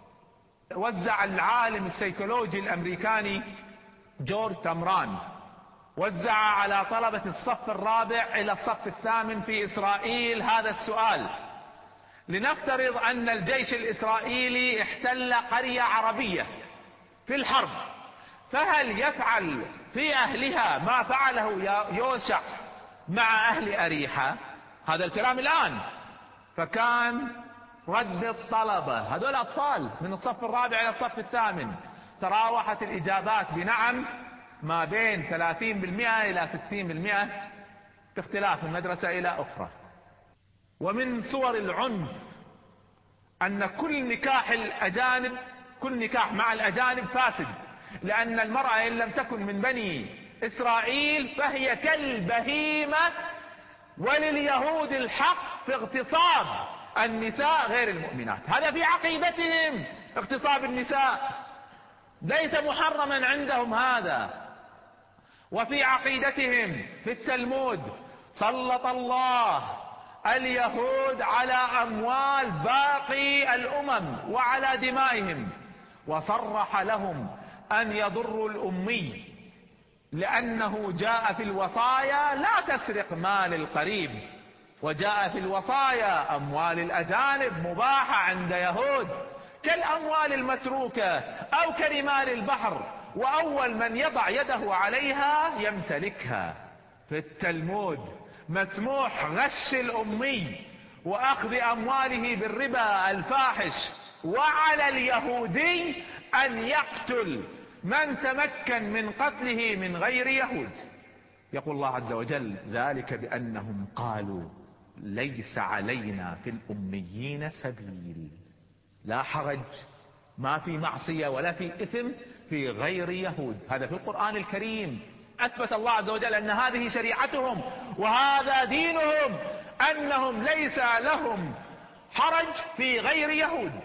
وزع العالم السيكولوجي الأمريكاني جورج تمران، وزع على طلبة الصف الرابع إلى الصف الثامن في إسرائيل هذا السؤال: لنفترض أن الجيش الإسرائيلي احتل قرية عربية في الحرب، فهل يفعل في أهلها ما فعله يوشع مع أهل أريحة؟ هذا الكلام الآن. فكان رد الطلبة هذول أطفال من الصف الرابع إلى الصف الثامن تراوحت الإجابات بنعم ما بين ثلاثين بالمئة إلى ستين بالمئة باختلاف من مدرسة إلى أخرى. ومن صور العنف أن كل نكاح الأجانب، كل نكاح مع الأجانب فاسد، لأن المرأة إن لم تكن من بني إسرائيل فهي كالبهيمة، ولليهود الحق في اغتصاب النساء غير المؤمنات. هذا في عقيدتهم، اغتصاب النساء ليس محرما عندهم هذا. وفي عقيدتهم في التلمود: سلط الله اليهود على أموال باقي الأمم وعلى دمائهم، وصرح لهم أن يضروا الأمي، لأنه جاء في الوصايا لا تسرق مال القريب، وجاء في الوصايا أموال الأجانب مباحة عند يهود كالأموال المتروكة أو كرمال البحر، وأول من يضع يده عليها يمتلكها. في التلمود مسموح غش الأمي وأخذ أمواله بالربا الفاحش، وعلى اليهودي أن يقتل من تمكن من قتله من غير يهود. يقول الله عز وجل: ذلك بأنهم قالوا ليس علينا في الأميين سبيل. لا حرج، ما في معصية ولا في إثم في غير يهود. هذا في القرآن الكريم. أثبت الله عز وجل أن هذه شريعتهم وهذا دينهم، أنهم ليس لهم حرج في غير يهود.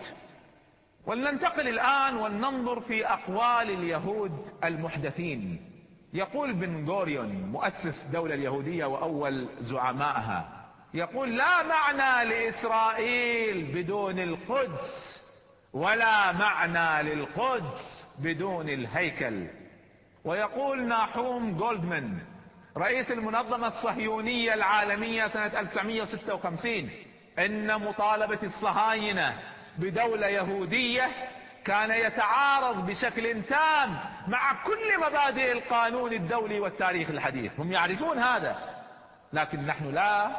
ولننتقل الآن وننظر في أقوال اليهود المحدثين. يقول بن غوريون مؤسس الدولة اليهودية وأول زعمائها، يقول: لا معنى لإسرائيل بدون القدس، ولا معنى للقدس بدون الهيكل. ويقول ناحوم جولدمان رئيس المنظمة الصهيونية العالمية سنة ألف وتسعمئة وستة وخمسين: إن مطالبة الصهاينة بدولة يهودية كان يتعارض بشكل تام مع كل مبادئ القانون الدولي والتاريخ الحديث. هم يعرفون هذا، لكن نحن لا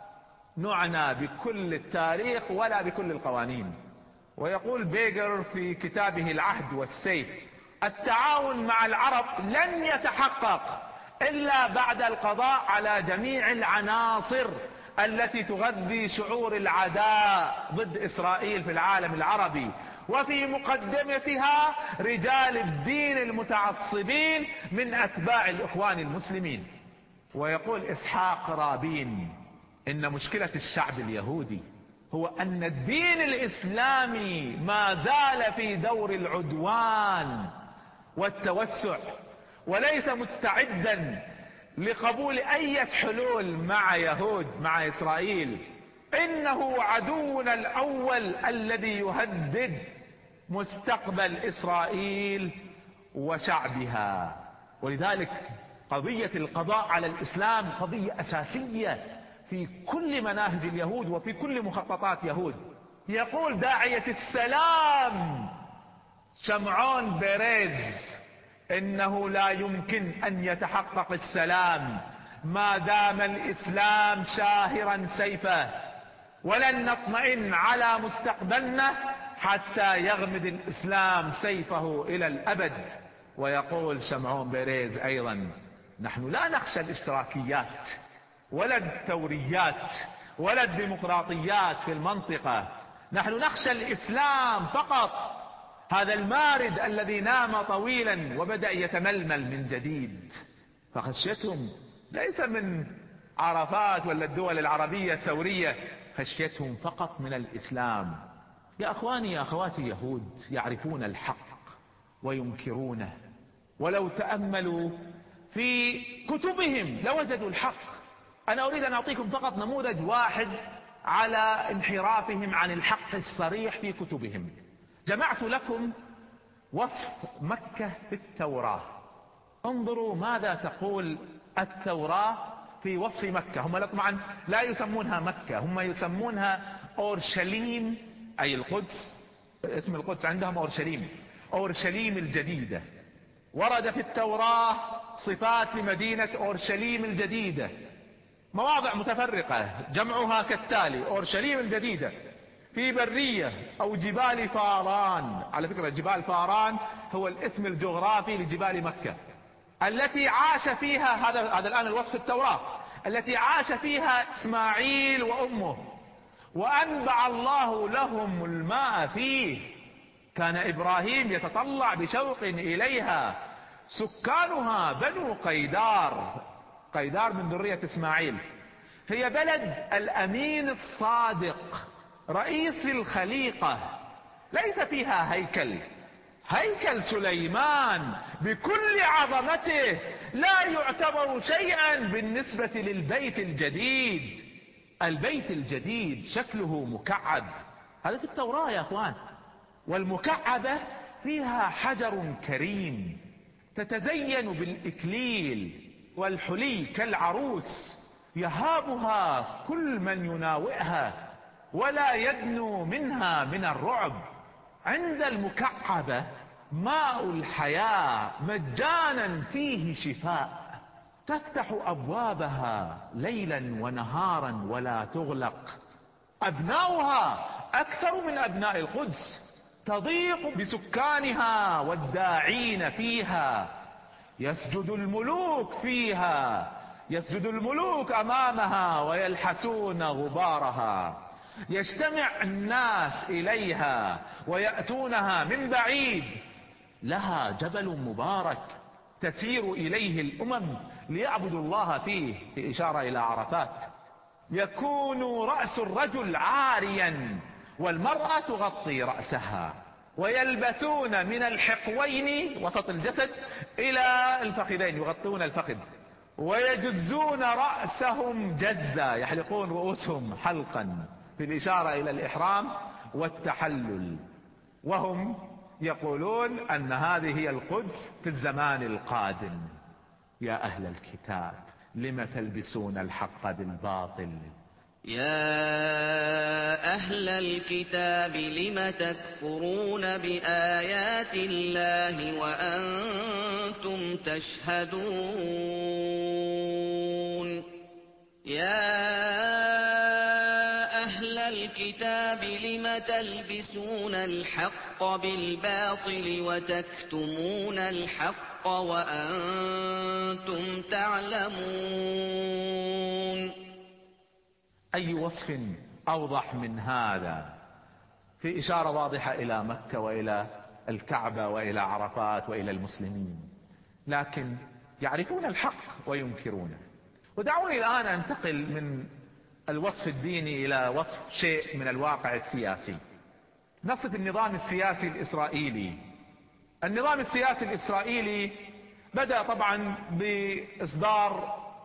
نعنى بكل التاريخ ولا بكل القوانين. ويقول بيجر في كتابه العهد والسيف: التعاون مع العرب لن يتحقق إلا بعد القضاء على جميع العناصر التي تغذي شعور العداء ضد إسرائيل في العالم العربي، وفي مقدمتها رجال الدين المتعصبين من أتباع الإخوان المسلمين. ويقول إسحاق رابين: إن مشكلة الشعب اليهودي هو أن الدين الإسلامي ما زال في دور العدوان والتوسع، وليس مستعدا لقبول اي حلول مع يهود مع اسرائيل. انه عدونا الاول الذي يهدد مستقبل اسرائيل وشعبها. ولذلك قضية القضاء على الاسلام قضية اساسية في كل مناهج اليهود وفي كل مخططات يهود. يقول داعية السلام شمعون بيريز انه لا يمكن ان يتحقق السلام ما دام الاسلام شاهرا سيفه، ولن نطمئن على مستقبلنا حتى يغمد الاسلام سيفه الى الابد. ويقول شمعون بيريز ايضا: نحن لا نخشى الاشتراكيات ولا الثوريات ولا الديمقراطيات في المنطقة، نحن نخشى الاسلام فقط، هذا المارد الذي نام طويلا وبدأ يتململ من جديد. فخشيتهم ليس من عرفات ولا الدول العربية الثورية، خشيتهم فقط من الاسلام. يا اخواني يا اخواتي، يهود يعرفون الحق وينكرونه، ولو تأملوا في كتبهم لوجدوا الحق. انا اريد ان اعطيكم فقط نموذج واحد على انحرافهم عن الحق الصريح في كتبهم. جمعت لكم وصف مكة في التوراة، انظروا ماذا تقول التوراة في وصف مكة. هم طبعا لا يسمونها مكة، هم يسمونها اورشليم، اي القدس، اسم القدس عندهم اورشليم، اورشليم الجديدة. ورد في التوراة صفات لمدينة اورشليم الجديدة، مواضع متفرقة، جمعها كالتالي: اورشليم الجديدة في برية او جبال فاران. على فكرة جبال فاران هو الاسم الجغرافي لجبال مكة التي عاش فيها، هذا هذا الان الوصف التوراة، التي عاش فيها اسماعيل وامه، وانبع الله لهم الماء فيه. كان ابراهيم يتطلع بشوق اليها. سكانها بنو قيدار، قيدار من ذرية اسماعيل. هي بلد الامين الصادق رئيس الخليقة، ليس فيها هيكل. هيكل سليمان بكل عظمته لا يعتبر شيئا بالنسبة للبيت الجديد. البيت الجديد شكله مكعب، هذا في التوراة يا اخوان. والمكعبة فيها حجر كريم تتزين بالإكليل والحلي كالعروس، يهابها كل من يناوئها ولا يدنو منها من الرعب. عند المكعبة ماء الحياة مجانا فيه شفاء، تفتح أبوابها ليلا ونهارا ولا تغلق. أبناؤها أكثر من أبناء القدس، تضيق بسكانها والداعين فيها. يسجد الملوك فيها، يسجد الملوك أمامها ويلحسون غبارها. يجتمع الناس إليها ويأتونها من بعيد. لها جبل مبارك تسير إليه الأمم ليعبدوا الله فيه، في إشارة إلى عرفات. يكون رأس الرجل عاريا والمرأة تغطي رأسها، ويلبسون من الحقوين وسط الجسد إلى الفخذين، يغطون الفخذ، ويجزون رأسهم جزا، يحلقون رؤوسهم حلقا في الإشارة إلى الإحرام والتحلل. وهم يقولون أن هذه هي القدس في الزمان القادم. يا أهل الكتاب لم تلبسون الحق بالباطل؟ يا أهل الكتاب لم تكفرون بآيات الله وأنتم تشهدون. يا أهل الكتاب لم تلبسون الحق بالباطل وتكتمون الحق وأنتم تعلمون. أي وصف أوضح من هذا، في إشارة واضحة إلى مكة وإلى الكعبة وإلى عرفات وإلى المسلمين، لكن يعرفون الحق وينكرونه. ودعوني الآن أنتقل من الوصف الديني إلى وصف شيء من الواقع السياسي. نصف النظام السياسي الإسرائيلي. النظام السياسي الإسرائيلي بدأ طبعا بإصدار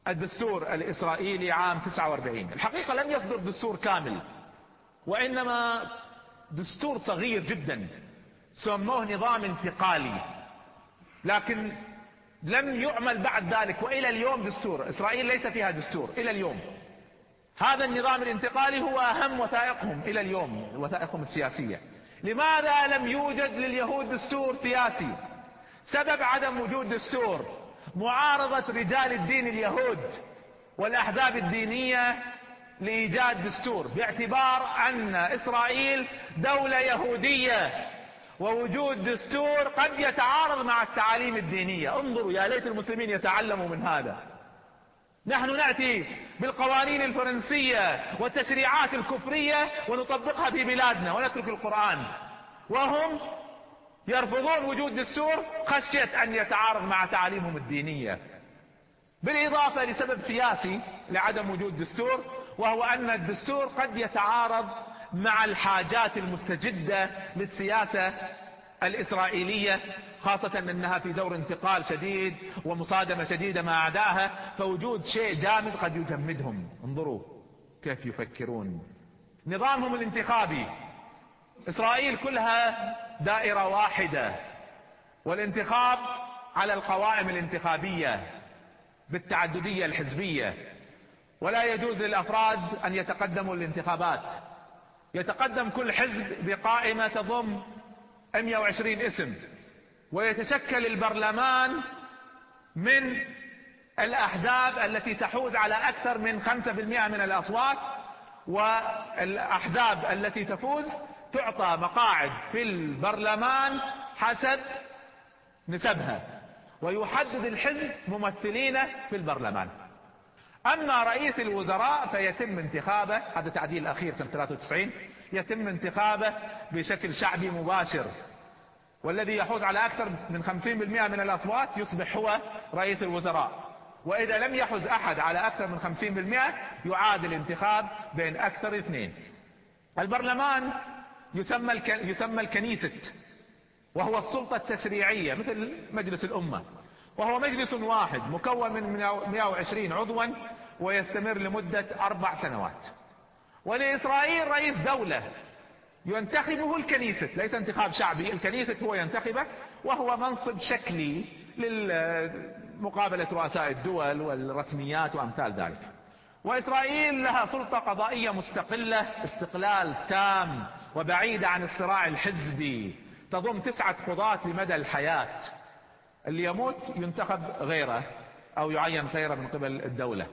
الدستور الإسرائيلي عام تسعة وأربعين. الحقيقة لم يصدر دستور كامل، وإنما دستور صغير جدا سموه نظام انتقالي، لكن لم يعمل بعد ذلك. وإلى اليوم دستور إسرائيل ليس فيها دستور إلى اليوم. هذا النظام الانتقالي هو أهم وثائقهم إلى اليوم، وثائقهم السياسية. لماذا لم يوجد لليهود دستور سياسي؟ سبب عدم وجود دستور معارضة رجال الدين اليهود والأحزاب الدينية لإيجاد دستور، باعتبار أن إسرائيل دولة يهودية، ووجود دستور قد يتعارض مع التعاليم الدينية. انظروا، يا ليت المسلمين يتعلموا من هذا. نحن نأتي بالقوانين الفرنسية والتشريعات الكفرية ونطبقها في بلادنا ونترك القرآن، وهم يرفضون وجود دستور خشية أن يتعارض مع تعاليمهم الدينية. بالإضافة لسبب سياسي لعدم وجود دستور، وهو أن الدستور قد يتعارض مع الحاجات المستجدة للسياسة الإسرائيلية، خاصة أنها في دور انتقال شديد ومصادمة شديدة مع أعدائها، فوجود شيء جامد قد يجمدهم. انظروا كيف يفكرون. نظامهم الانتخابي، إسرائيل كلها دائرة واحدة، والانتخاب على القوائم الانتخابية بالتعددية الحزبية، ولا يجوز للأفراد أن يتقدموا للانتخابات. يتقدم كل حزب بقائمة تضم مئة وعشرين اسم، ويتشكل البرلمان من الأحزاب التي تحوز على أكثر من خمسة بالمئة من الأصوات، والأحزاب التي تفوز تعطى مقاعد في البرلمان حسب نسبها، ويحدد الحزب ممثلين في البرلمان. أما رئيس الوزراء فيتم انتخابه، هذا تعديل الأخير سنة ثلاثة وتسعين، يتم انتخابه بشكل شعبي مباشر، والذي يحوز على أكثر من خمسين بالمئة من الأصوات يصبح هو رئيس الوزراء. وإذا لم يحوز أحد على أكثر من خمسين بالمئة يعاد الانتخاب بين أكثر اثنين. البرلمان يسمى الك... يسمى الكنيسة، وهو السلطة التشريعية مثل مجلس الأمة، وهو مجلس واحد مكون من مئة وعشرين عضوا، ويستمر لمدة أربع سنوات. ولإسرائيل رئيس دولة ينتخبه الكنيسة، ليس انتخاب شعبي، الكنيسة هو ينتخبه، وهو منصب شكلي لمقابلة رؤساء الدول والرسميات وأمثال ذلك. وإسرائيل لها سلطة قضائية مستقلة استقلال تام وبعيدة عن الصراع الحزبي، تضم تسعة قضاة لمدى الحياة، اللي يموت ينتخب غيره أو يعين غيره من قبل الدولة.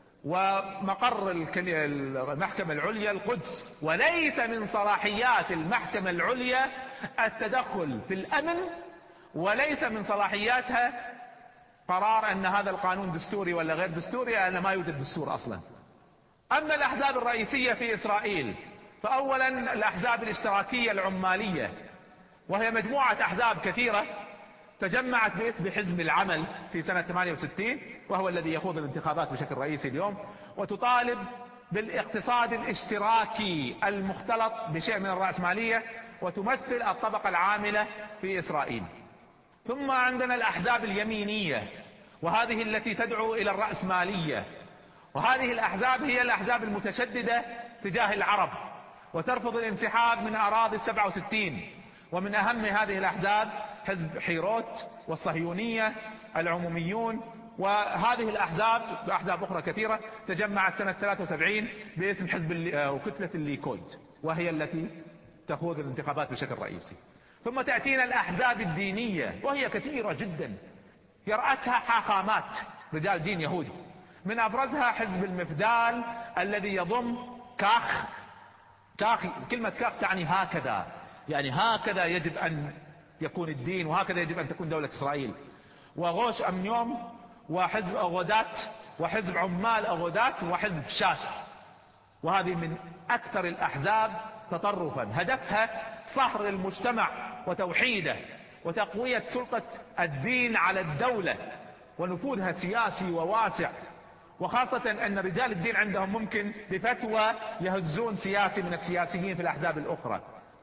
ومقر المحكمة العليا القدس، وليس من صلاحيات المحكمة العليا التدخل في الأمن، وليس من صلاحياتها قرار أن هذا القانون دستوري ولا غير دستوري، لأن ما يوجد دستور أصلا. أما الأحزاب الرئيسية في إسرائيل، فأولا الأحزاب الاشتراكية العمالية، وهي مجموعة أحزاب كثيرة تجمعت باسم حزب العمل في سنة ثمانية وستين، وهو الذي يخوض الانتخابات بشكل رئيسي اليوم، وتطالب بالاقتصاد الاشتراكي المختلط بشيء من الرأسمالية، وتمثل الطبقة العاملة في إسرائيل. ثم عندنا الأحزاب اليمينية، وهذه التي تدعو إلى الرأسمالية، وهذه الأحزاب هي الأحزاب المتشددة تجاه العرب، وترفض الانسحاب من أراضي السبعة وستين. ومن أهم هذه الأحزاب حزب حيروت والصهيونية العموميون، وهذه الأحزاب وأحزاب أخرى كثيرة تجمعت سنة ثلاثة وسبعين باسم حزب وكتلة الليكود، وهي التي تخوض الانتخابات بشكل رئيسي. ثم تأتينا الأحزاب الدينية، وهي كثيرة جدا يرأسها حاخامات رجال دين يهود، من أبرزها حزب المفدال الذي يضم كاخ. كاخ، كلمة كاخ تعني هكذا، يعني هكذا يجب أن يكون الدين، وهكذا يجب أن تكون دولة إسرائيل. وغوش أمنيوم، وحزب أغودات، وحزب عمال أغودات، وحزب شاس. وهذه من أكثر الأحزاب تطرفا، هدفها صهر المجتمع وتوحيده وتقوية سلطة الدين على الدولة، ونفوذها سياسي وواسع، وخاصة أن رجال الدين عندهم ممكن بفتوى يهزون سياسي من السياسيين في الأحزاب الأخرى.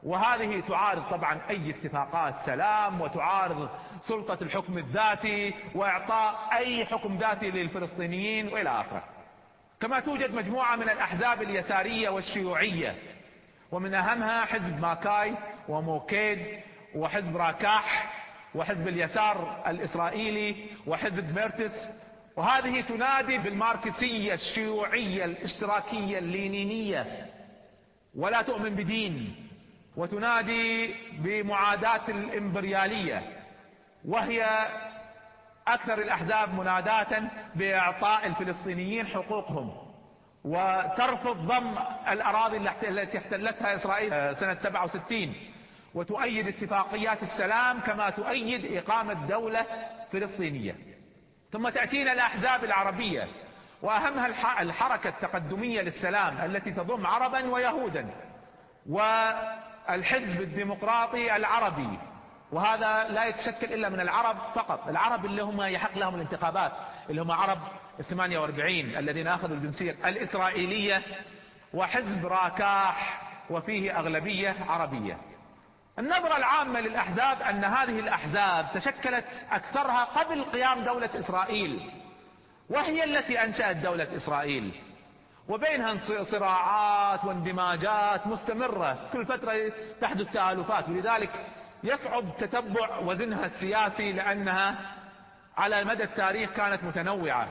وهذه تعارض طبعا اي اتفاقات سلام، وتعارض سلطة الحكم الذاتي واعطاء اي حكم ذاتي للفلسطينيين والى اخره. كما توجد مجموعة من الاحزاب اليسارية والشيوعية، ومن اهمها حزب ماكاي وموكيد وحزب راكاح وحزب اليسار الاسرائيلي وحزب ميرتس، وهذه تنادي بالماركسية الشيوعية الاشتراكية اللينينية ولا تؤمن بدين، وتنادي بمعاداة الامبريالية، وهي اكثر الاحزاب مناداة باعطاء الفلسطينيين حقوقهم، وترفض ضم الاراضي التي احتلتها اسرائيل سنة سبعة وستين، وتؤيد اتفاقيات السلام كما تؤيد اقامة دولة فلسطينية. ثم تأتينا الاحزاب العربية، واهمها الحركة التقدمية للسلام التي تضم عربا ويهودا، والحزب الديمقراطي العربي، وهذا لا يتشكل الا من العرب فقط، العرب اللي هم يحق لهم الانتخابات، اللي هم عرب الثمانية واربعين الذين اخذوا الجنسية الاسرائيلية، وحزب راكاح وفيه اغلبية عربية. النظرة العامة للاحزاب ان هذه الاحزاب تشكلت اكثرها قبل قيام دولة اسرائيل، وهي التي انشأت دولة اسرائيل، وبينها صراعات واندماجات مستمرة، كل فترة تحدث تآلفات، ولذلك يصعب تتبع وزنها السياسي لانها على مدى التاريخ كانت متنوعة.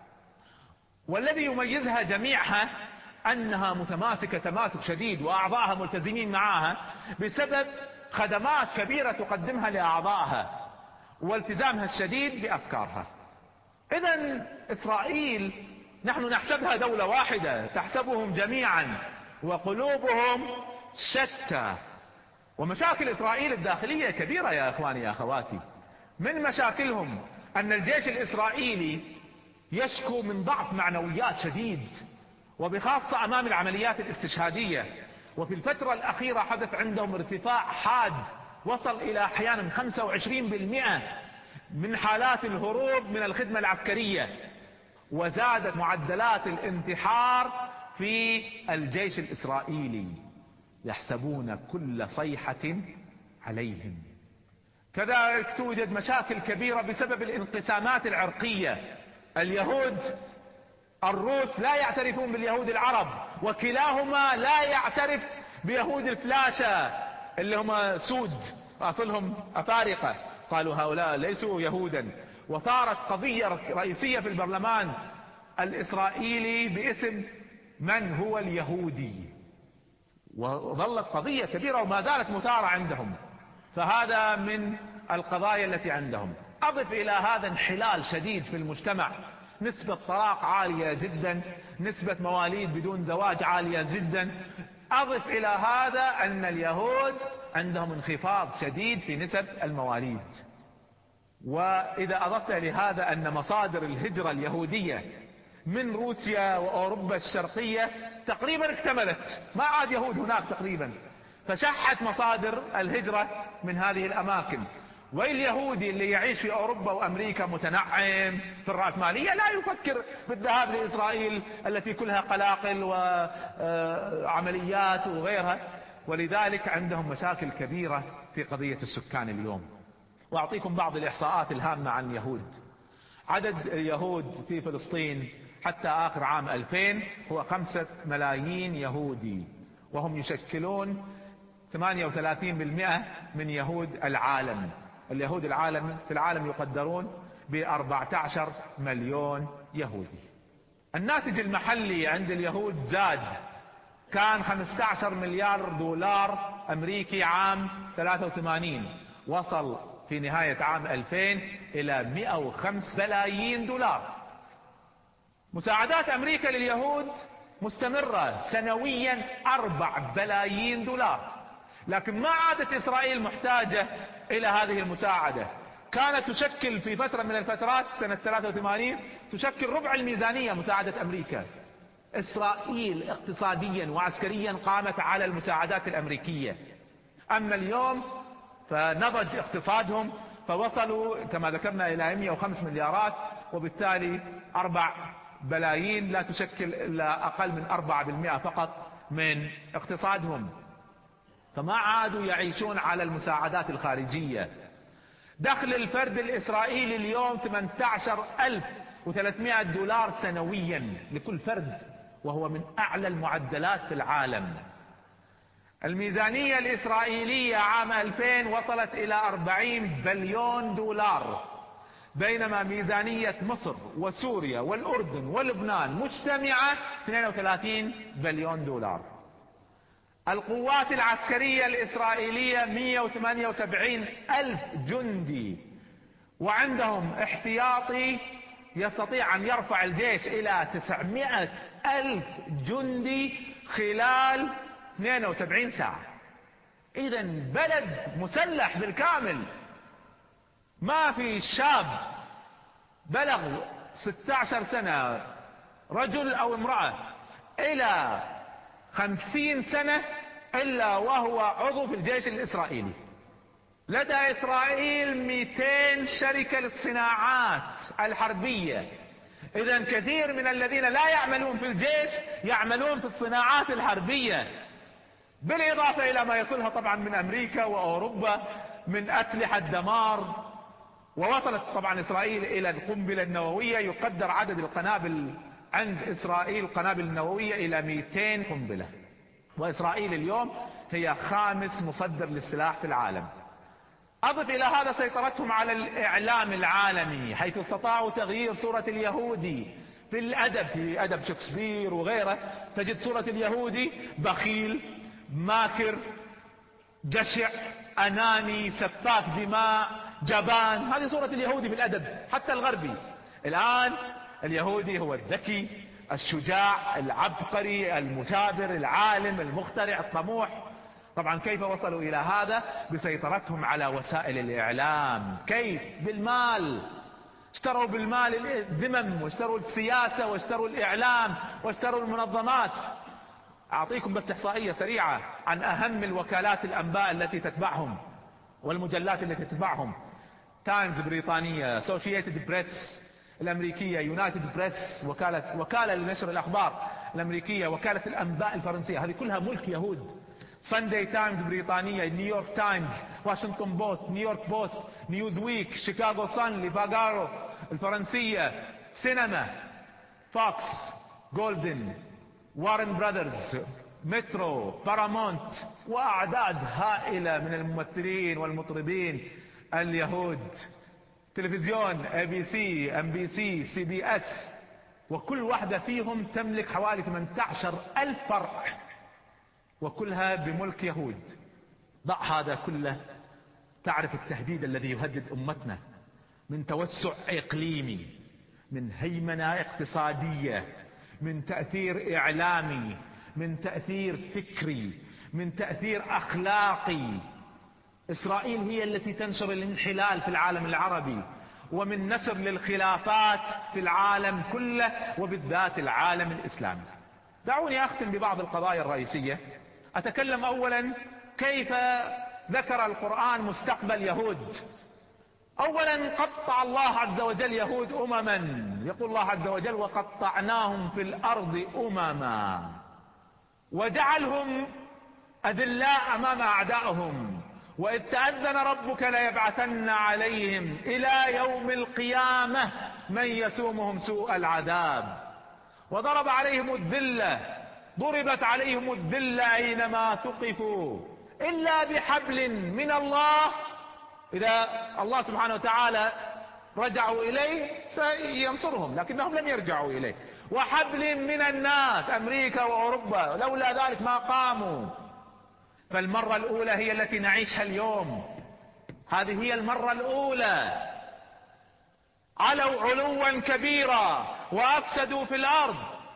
والذي يميزها جميعها انها متماسكة تماسك شديد، واعضائها ملتزمين معها بسبب خدمات كبيرة تقدمها لاعضائها والتزامها الشديد بافكارها. اذا اسرائيل نحن نحسبها دولة واحدة، تحسبهم جميعا وقلوبهم شتى. ومشاكل اسرائيل الداخلية كبيرة يا اخواني يا اخواتي. من مشاكلهم ان الجيش الاسرائيلي يشكو من ضعف معنويات شديد، وبخاصة امام العمليات الاستشهادية. وفي الفترة الاخيرة حدث عندهم ارتفاع حاد وصل الى احيانا خمسة وعشرين بالمئة من حالات الهروب من الخدمة العسكرية، وزادت معدلات الانتحار في الجيش الاسرائيلي، يحسبون كل صيحة عليهم. كذلك توجد مشاكل كبيرة بسبب الانقسامات العرقية. اليهود الروس لا يعترفون باليهود العرب، وكلاهما لا يعترف بيهود الفلاشة اللي هم سود اصلهم افارقة، قالوا هؤلاء ليسوا يهودا. وصارت قضية رئيسية في البرلمان الاسرائيلي باسم من هو اليهودي، وظلت قضية كبيرة وما زالت مثارة عندهم. فهذا من القضايا التي عندهم. اضف الى هذا انحلال شديد في المجتمع، نسبة طلاق عالية جدا، نسبة مواليد بدون زواج عالية جدا. اضف الى هذا ان اليهود عندهم انخفاض شديد في نسب المواليد. واذا اضفت لهذا ان مصادر الهجرة اليهودية من روسيا واوروبا الشرقية تقريبا اكتملت، ما عاد يهود هناك تقريبا، فشحت مصادر الهجرة من هذه الاماكن. واليهودي اللي يعيش في اوروبا وامريكا متنعم في الرأسمالية لا يفكر بالذهاب لاسرائيل التي كلها قلاقل وعمليات وغيرها، ولذلك عندهم مشاكل كبيرة في قضية السكان اليوم. واعطيكم بعض الاحصاءات الهامة عن اليهود. عدد اليهود في فلسطين حتى اخر عام ألفين هو خمسة ملايين يهودي، وهم يشكلون ثمانية وثلاثين بالمئة من يهود العالم. اليهود العالم في العالم يقدرون بأربعة عشر مليون يهودي. الناتج المحلي عند اليهود زاد، كان خمسة عشر مليار دولار امريكي عام ثلاثة وثمانين، وصل في نهاية عام ألفين الى مئة وخمسة بلايين دولار. مساعدات امريكا لليهود مستمرة سنويا أربعة بلايين دولار، لكن ما عادت اسرائيل محتاجة الى هذه المساعدة. كانت تشكل في فترة من الفترات سنة ثلاثة وثمانين تشكل ربع الميزانية مساعدة امريكا. اسرائيل اقتصاديا وعسكريا قامت على المساعدات الامريكية. اما اليوم فنضج اقتصادهم، فوصلوا كما ذكرنا الى مئة وخمسة مليارات، وبالتالي أربع بلايين لا تشكل الا اقل من أربعة بالمئة فقط من اقتصادهم. فما عادوا يعيشون على المساعدات الخارجية. دخل الفرد الإسرائيلي اليوم ثمانية عشر ألف وثلاثمائة دولار سنويا لكل فرد، وهو من أعلى المعدلات في العالم. الميزانية الإسرائيلية عام ألفين وصلت إلى أربعين بليون دولار، بينما ميزانية مصر وسوريا والأردن ولبنان مجتمعة اثنين وثلاثين بليون دولار. القوات العسكرية الإسرائيلية مئة وثمانية وسبعين ألف جندي، وعندهم احتياطي يستطيع أن يرفع الجيش إلى تسعمائة ألف جندي خلال اثنين وسبعين ساعة. إذن بلد مسلح بالكامل، ما في شاب بلغ ستة عشر سنة رجل أو امرأة إلى خمسين سنة إلا وهو عضو في الجيش الإسرائيلي. لدى إسرائيل مئتين شركة للصناعات الحربية. إذن كثير من الذين لا يعملون في الجيش يعملون في الصناعات الحربية، بالإضافة إلى ما يصلها طبعا من أمريكا وأوروبا من أسلحة دمار. ووصلت طبعا إسرائيل إلى القنبلة النووية، يقدر عدد القنابل عند إسرائيل القنابل النووية إلى مئتين قنبلة، وإسرائيل اليوم هي خامس مصدر للسلاح في العالم. أضف إلى هذا سيطرتهم على الإعلام العالمي، حيث استطاعوا تغيير صورة اليهودي في الأدب، في أدب شكسبير وغيره تجد صورة اليهودي بخيل، ماكر، جشع، أناني، سفاك دماء، جبان. هذه صورة اليهودي في الأدب حتى الغربي. الآن اليهودي هو الذكي، الشجاع، العبقري، المثابر، العالم، المخترع، الطموح. طبعا كيف وصلوا إلى هذا؟ بسيطرتهم على وسائل الإعلام. كيف؟ بالمال. اشتروا بالمال الذمم، واشتروا السياسة، واشتروا الإعلام، واشتروا المنظمات. أعطيكم بس إحصائية سريعة عن أهم الوكالات الأنباء التي تتبعهم والمجلات التي تتبعهم. تايمز بريطانية، سوشيتد بريس الأمريكية، يونايتد بريس وكالة وكالة لنشر الأخبار الأمريكية، وكالة الأنباء الفرنسية، هذه كلها ملك يهود. ساندي تايمز بريطانية، نيويورك تايمز، واشنطن بوست، نيويورك بوست، نيوز ويك، شيكاغو سان، ليفاغارو الفرنسية، سينما، فوكس، جولدن، وارن براذرز، مترو، بارامونت، وأعداد هائلة من الممثلين والمطربين اليهود. تلفزيون اي بي سي، ام بي سي، سي بي اس، وكل واحدة فيهم تملك حوالي ثمانية عشر ألف فرع، وكلها بملك يهود. ضع هذا كله تعرف التهديد الذي يهدد أمتنا من توسع إقليمي، من هيمنة اقتصادية، من تأثير إعلامي، من تأثير فكري، من تأثير أخلاقي. إسرائيل هي التي تنشر الانحلال في العالم العربي، ومن نشر للخلافات في العالم كله وبالذات العالم الإسلامي. دعوني أختم ببعض القضايا الرئيسية. أتكلم أولا كيف ذكر القرآن مستقبل يهود. أولا قطع الله عز وجل يهود أمما، يقول الله عز وجل: وقطعناهم في الأرض أمما، وجعلهم أذلاء أمام أعدائهم، وإذ تأذن ربك ليبعثن عليهم إلى يوم القيامة من يسومهم سوء العذاب، وضرب عليهم الذلة، ضربت عليهم الذلة أينما ثقفوا إلا بحبل من الله. إذا الله سبحانه وتعالى رجعوا إليه سينصرهم، لكنهم لم يرجعوا إليه. وحبل من الناس، أمريكا وأوروبا، لولا ذلك ما قاموا. فالمرة الأولى هي التي نعيشها اليوم، هذه هي المرة الأولى. علوا علوا كبيرا وأفسدوا في الأرض،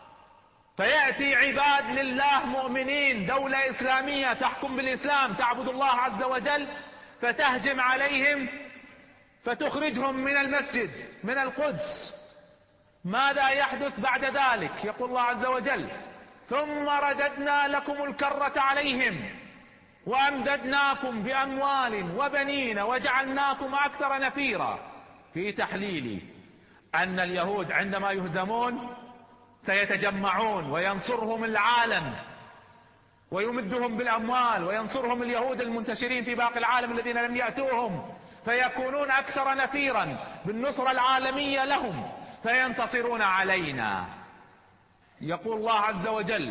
فيأتي عباد لله مؤمنين، دولة إسلامية تحكم بالإسلام، تعبد الله عز وجل، فتهجم عليهم فتخرجهم من المسجد، من القدس. ماذا يحدث بعد ذلك؟ يقول الله عز وجل: ثم رددنا لكم الكرة عليهم وأمددناكم بأموال وبنين وجعلناكم أكثر نفيرا. في تحليلي أن اليهود عندما يهزمون سيتجمعون وينصرهم العالم، ويمدهم بالأموال وينصرهم اليهود المنتشرين في باقي العالم الذين لم يأتوهم، فيكونون أكثر نفيرا بالنصرة العالمية لهم فينتصرون علينا. يقول الله عز وجل: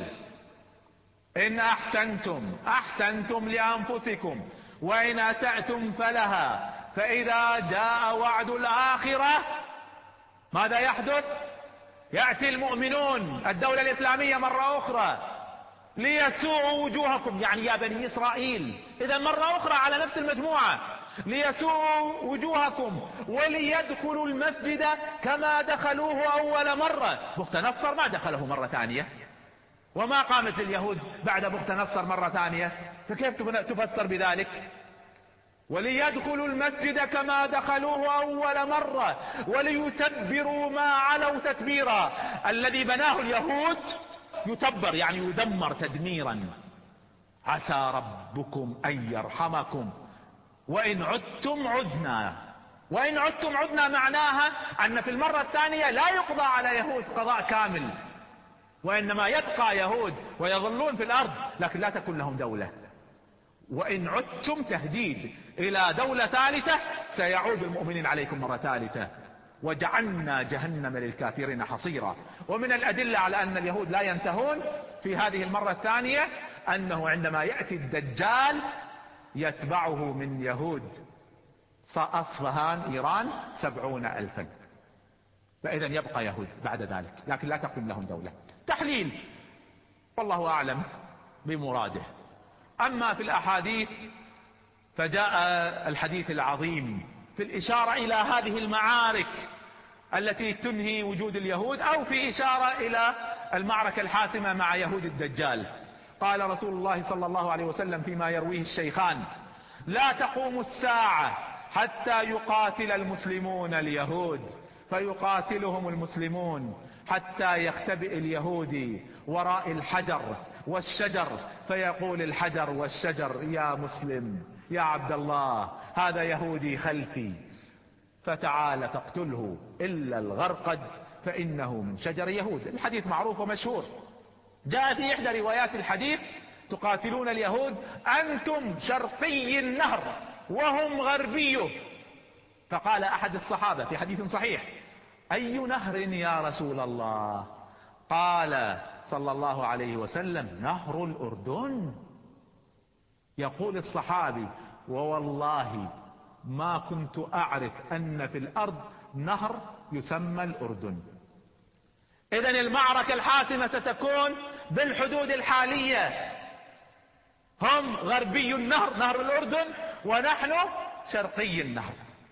إن أحسنتم أحسنتم لأنفسكم وإن أسأتم فلها، فإذا جاء وعد الآخرة ماذا يحدث؟ يأتي المؤمنون الدولة الإسلامية مرة أخرى ليسوءوا وجوهكم، يعني يا بني إسرائيل، إذا مرة أخرى على نفس المجموعة، ليسوءوا وجوهكم وليدخلوا المسجد كما دخلوه أول مرة. بخت نصر ما دخله مرة ثانية، وما قامت اليهود بعد بخت نصر مرة ثانية، فكيف تفسر بذلك؟ وليدخلوا المسجد كما دخلوه أول مرة وليتبروا ما علوا تتبيرا. الذي بناه اليهود يتبر يعني يدمر تدميرا. عسى ربكم أن يرحمكم وإن عدتم عدنا. وإن عدتم عدنا معناها أن في المرة الثانية لا يقضى على يهود قضاء كامل، وإنما يبقى يهود ويظلون في الأرض لكن لا تكون لهم دولة. وإن عدتم تهديد إلى دولة ثالثة، سيعود المؤمنين عليكم مرة ثالثة. وجعلنا جهنم للكافرين حصيرا. ومن الأدلة على أن اليهود لا ينتهون في هذه المرة الثانية أنه عندما يأتي الدجال يتبعه من يهود أصفهان إيران سبعون ألفا، فإذا يبقى يهود بعد ذلك لكن لا تقوم لهم دولة. تحليل والله أعلم بمراده. أما في الأحاديث فجاء الحديث العظيم في الإشارة إلى هذه المعارك التي تنهي وجود اليهود، أو في إشارة إلى المعركة الحاسمة مع يهود الدجال. قال رسول الله صلى الله عليه وسلم فيما يرويه الشيخان: لا تقوم الساعة حتى يقاتل المسلمون اليهود، فيقاتلهم المسلمون حتى يختبئ اليهودي وراء الحجر والشجر، فيقول الحجر والشجر: يا مسلم يا عبد الله، هذا يهودي خلفي، فتعال فاقتله إلا الغرقد فإنه من شجر يهود. الحديث معروف ومشهور. جاء في إحدى روايات الحديث: تقاتلون اليهود أنتم شرقي النهر وهم غربيه. فقال أحد الصحابة في حديث صحيح: أي نهر يا رسول الله؟ قال صلى الله عليه وسلم: نهر الأردن. يقول الصحابي: ووالله ما كنت أعرف أن في الأرض نهر يسمى الأردن. إذن المعركة الحاسمة ستكون بالحدود الحالية، هم غربي النهر نهر الأردن ونحن شرقي النهر.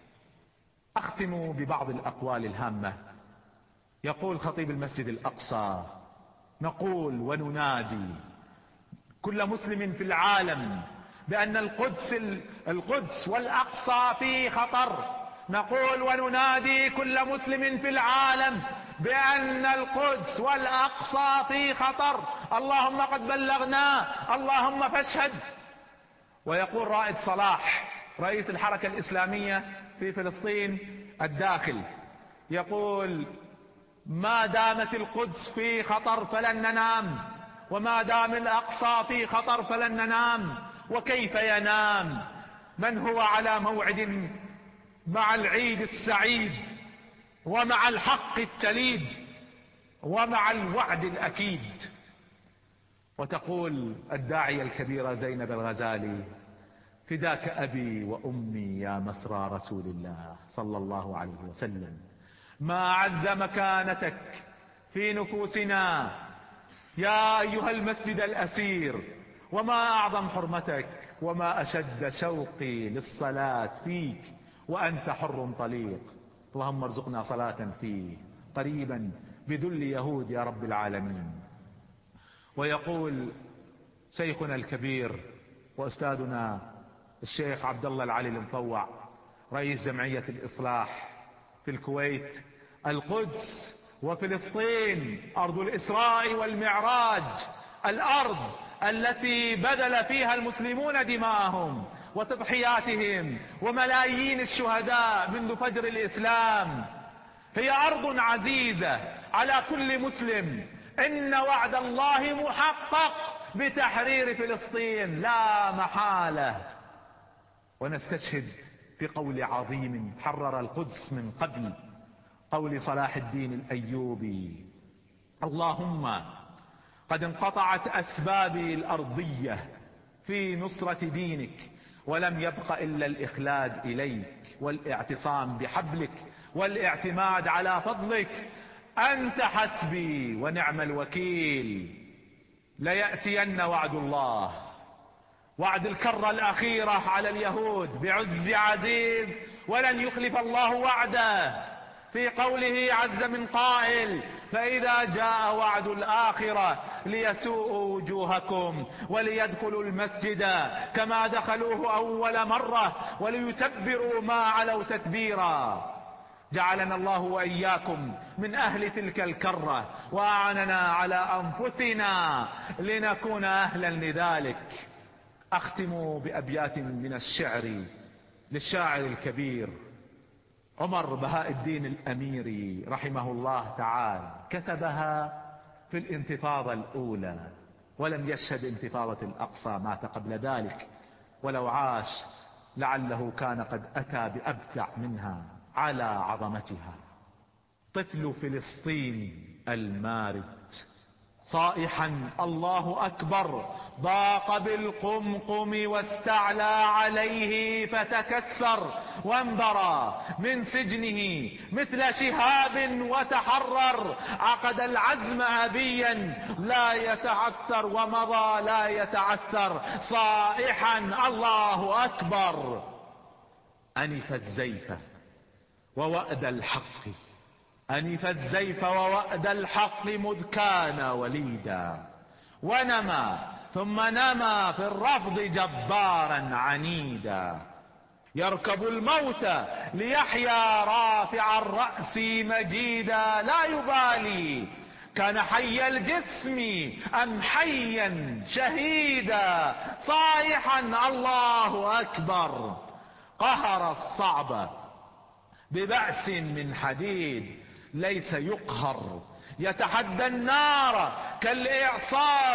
أختم ببعض الأقوال الهامة. يقول خطيب المسجد الأقصى: نقول وننادي كل مسلم في العالم بأن القدس القدس والأقصى في خطر. نقول وننادي كل مسلم في العالم بأن القدس والأقصى في خطر. اللهم قد بلغنا، اللهم فاشهد. ويقول رائد صلاح رئيس الحركة الإسلامية في فلسطين الداخل، يقول: ما دامت القدس في خطر فلن ننام، وما دام الأقصى في خطر فلن ننام. وكيف ينام من هو على موعد مع العيد السعيد ومع الحق التليد ومع الوعد الأكيد؟ وتقول الداعية الكبيرة زينب الغزالي: فداك أبي وأمي يا مسرى رسول الله صلى الله عليه وسلم، ما أعز مكانتك في نفوسنا يا أيها المسجد الأسير، وما أعظم حرمتك، وما أشد شوقي للصلاة فيك وأنت حر طليق. اللهم ارزقنا صلاة فيه قريبا بذل يهود يا رب العالمين. ويقول شيخنا الكبير وأستاذنا الشيخ عبد الله العلي المطوع رئيس جمعية الإصلاح في الكويت: القدس وفلسطين أرض الإسراء والمعراج، الأرض التي بذل فيها المسلمون دماءهم وتضحياتهم وملايين الشهداء منذ فجر الإسلام، هي أرض عزيزة على كل مسلم. إن وعد الله محقق بتحرير فلسطين لا محالة. ونستشهد بقول عظيم حرر القدس من قبل، قول صلاح الدين الأيوبي: اللهم قد انقطعت أسبابي الأرضية في نصرة دينك، ولم يبق إلا الإخلاد إليك والاعتصام بحبلك والاعتماد على فضلك. أنت حسبي ونعم الوكيل. ليأتين وعد الله، وعد الكرة الأخيرة على اليهود بعز عزيز، ولن يخلف الله وعده في قوله عز من قائل: فإذا جاء وعد الآخرة ليسوءوا وجوهكم وليدخلوا المسجد كما دخلوه أول مرة وليتبروا ما علوا تتبيرا. جعلنا الله وإياكم من أهل تلك الكرة، وأعننا على أنفسنا لنكون أهلا لذلك. أختم بأبيات من الشعر للشاعر الكبير عمر بهاء الدين الأميري رحمه الله تعالى، كتبها في الانتفاضة الأولى، ولم يشهد انتفاضة الأقصى، مات قبل ذلك، ولو عاش لعله كان قد أتى بأبدع منها على عظمتها. طفل فلسطين المارد صائحا الله أكبر ضاق بالقمقم واستعلى عليه فتكسر، وانبرى من سجنه مثل شهاب وتحرر. عقد العزم أبيا لا يتعثر ومضى لا يتعثر صائحا الله أكبر. أنف الزيف ووأد الحق، أنف الزيف ووأد الحق مذ كان وليدا، ونما ثم نما في الرفض جبارا عنيدا. يركب الموت ليحيا رافع الرأس مجيدا، لا يبالي كان حي الجسم أم حيا شهيدا صائحا الله أكبر. قهر الصعب ببأس من حديد ليس يقهر، يتحدى النار كالإعصار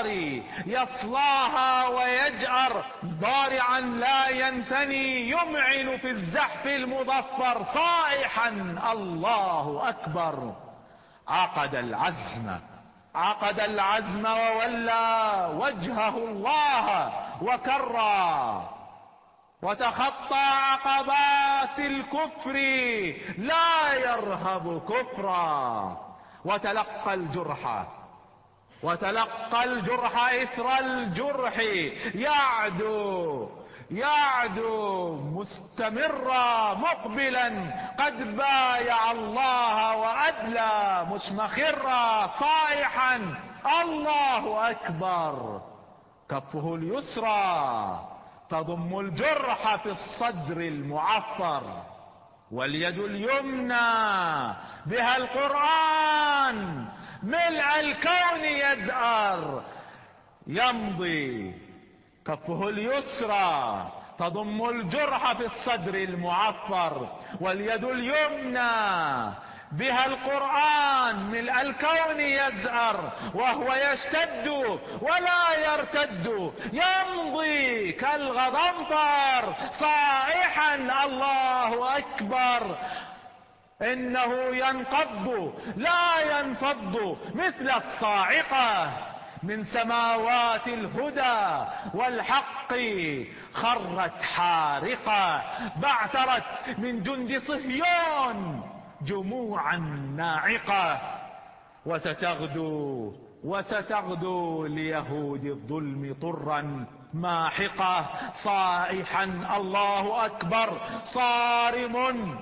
يصلاها ويجأر، ضارعا لا ينثني يمعن في الزحف المظفر صائحا الله أكبر. عقد العزم عقد العزم وولى وجهه الله وكرى، وتخطى عقبات الكفر لا يرهب كفرا، وتلقى الجرح وتلقى الجرح إثر الجرح يعدو يعدو مستمرا مقبلا قد بايع الله وأدلى مشمخرا صائحا الله أكبر. كفه اليسرى تضم الجرح في الصدر المعفر، واليد اليمنى بها القرآن ملء الكون يزأر يمضي. كفه اليسرى تضم الجرح في الصدر المعفر، واليد اليمنى بها القرآن ملء الكون يزأر، وهو يشتد ولا يرتد يمضي كالغضنفر صائحا الله أكبر. إنه ينقض لا ينفض مثل الصاعقة من سماوات الهدى والحق خرت حارقة، بعثرت من جند صهيون جموعا ناعقة، وستغدو وستغدو ليهود الظلم طرا ماحقة صائحا الله أكبر. صارم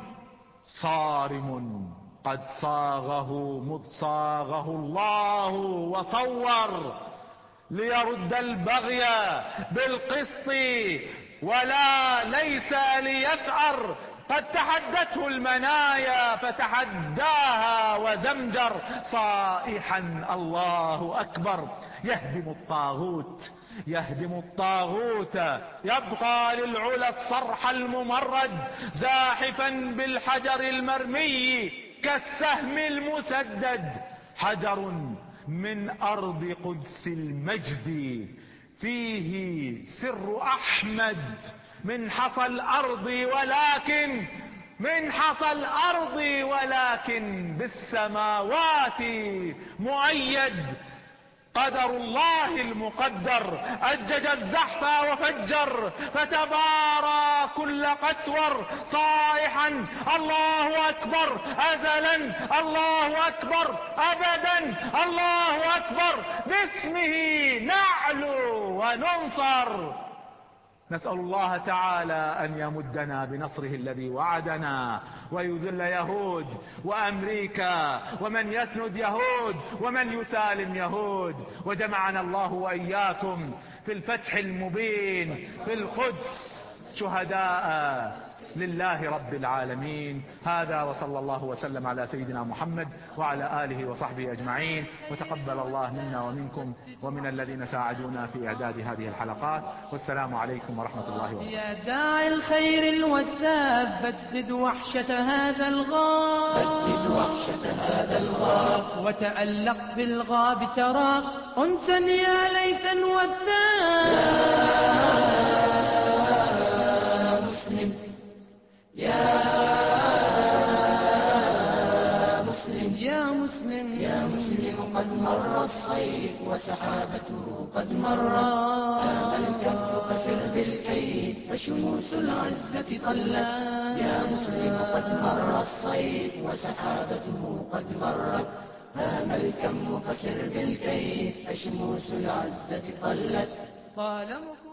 صارم قد صاغه مذ صاغه الله وصور، ليرد البغي بالقسط ولا ليس ليثأر. قد تحدته المنايا فتحداها وزمجر صائحا الله أكبر. يهدم الطاغوت يهدم الطاغوت يبقى للعلا الصرح الممرد، زاحفا بالحجر المرمي كالسهم المسدد. حجر من أرض قدس المجد فيه سر أحمد من حصى الأرض، ولكن من حصى الأرض ولكن بالسماوات مؤيد. قدر الله المقدر أجج الزحف وفجر، فتبارى كل قسور صائحا الله أكبر، أزلا الله أكبر، أبدا الله أكبر، باسمه نعلو وننصر. نسأل الله تعالى أن يمدنا بنصره الذي وعدنا، ويذل يهود وأمريكا ومن يسند يهود ومن يسالم يهود، وجمعنا الله وإياكم في الفتح المبين في القدس شهداء لله رب العالمين. هذا وصلى الله وسلم على سيدنا محمد وعلى آله وصحبه أجمعين، وتقبل الله منا ومنكم ومن الذين ساعدونا في إعداد هذه الحلقات، والسلام عليكم ورحمة الله وبركاته. يا داعي الخير الوثاب، بدد وحشة هذا الغاب، بدد وحشة هذا الغاب، وتألق في الغاب ترى أنسا يا ليثا وثاب. يا مسلم يا مسلم يا مسلم يا مسلم، قد مر الصيف وسحابته قد مرت، هذا الكبر فسر بالكيد فشموس العزة طلت. يا مسلم قد مر الصيف وسحابته قد مرت، هام الكم فسر بالكيد فشموس العزة طلت. طال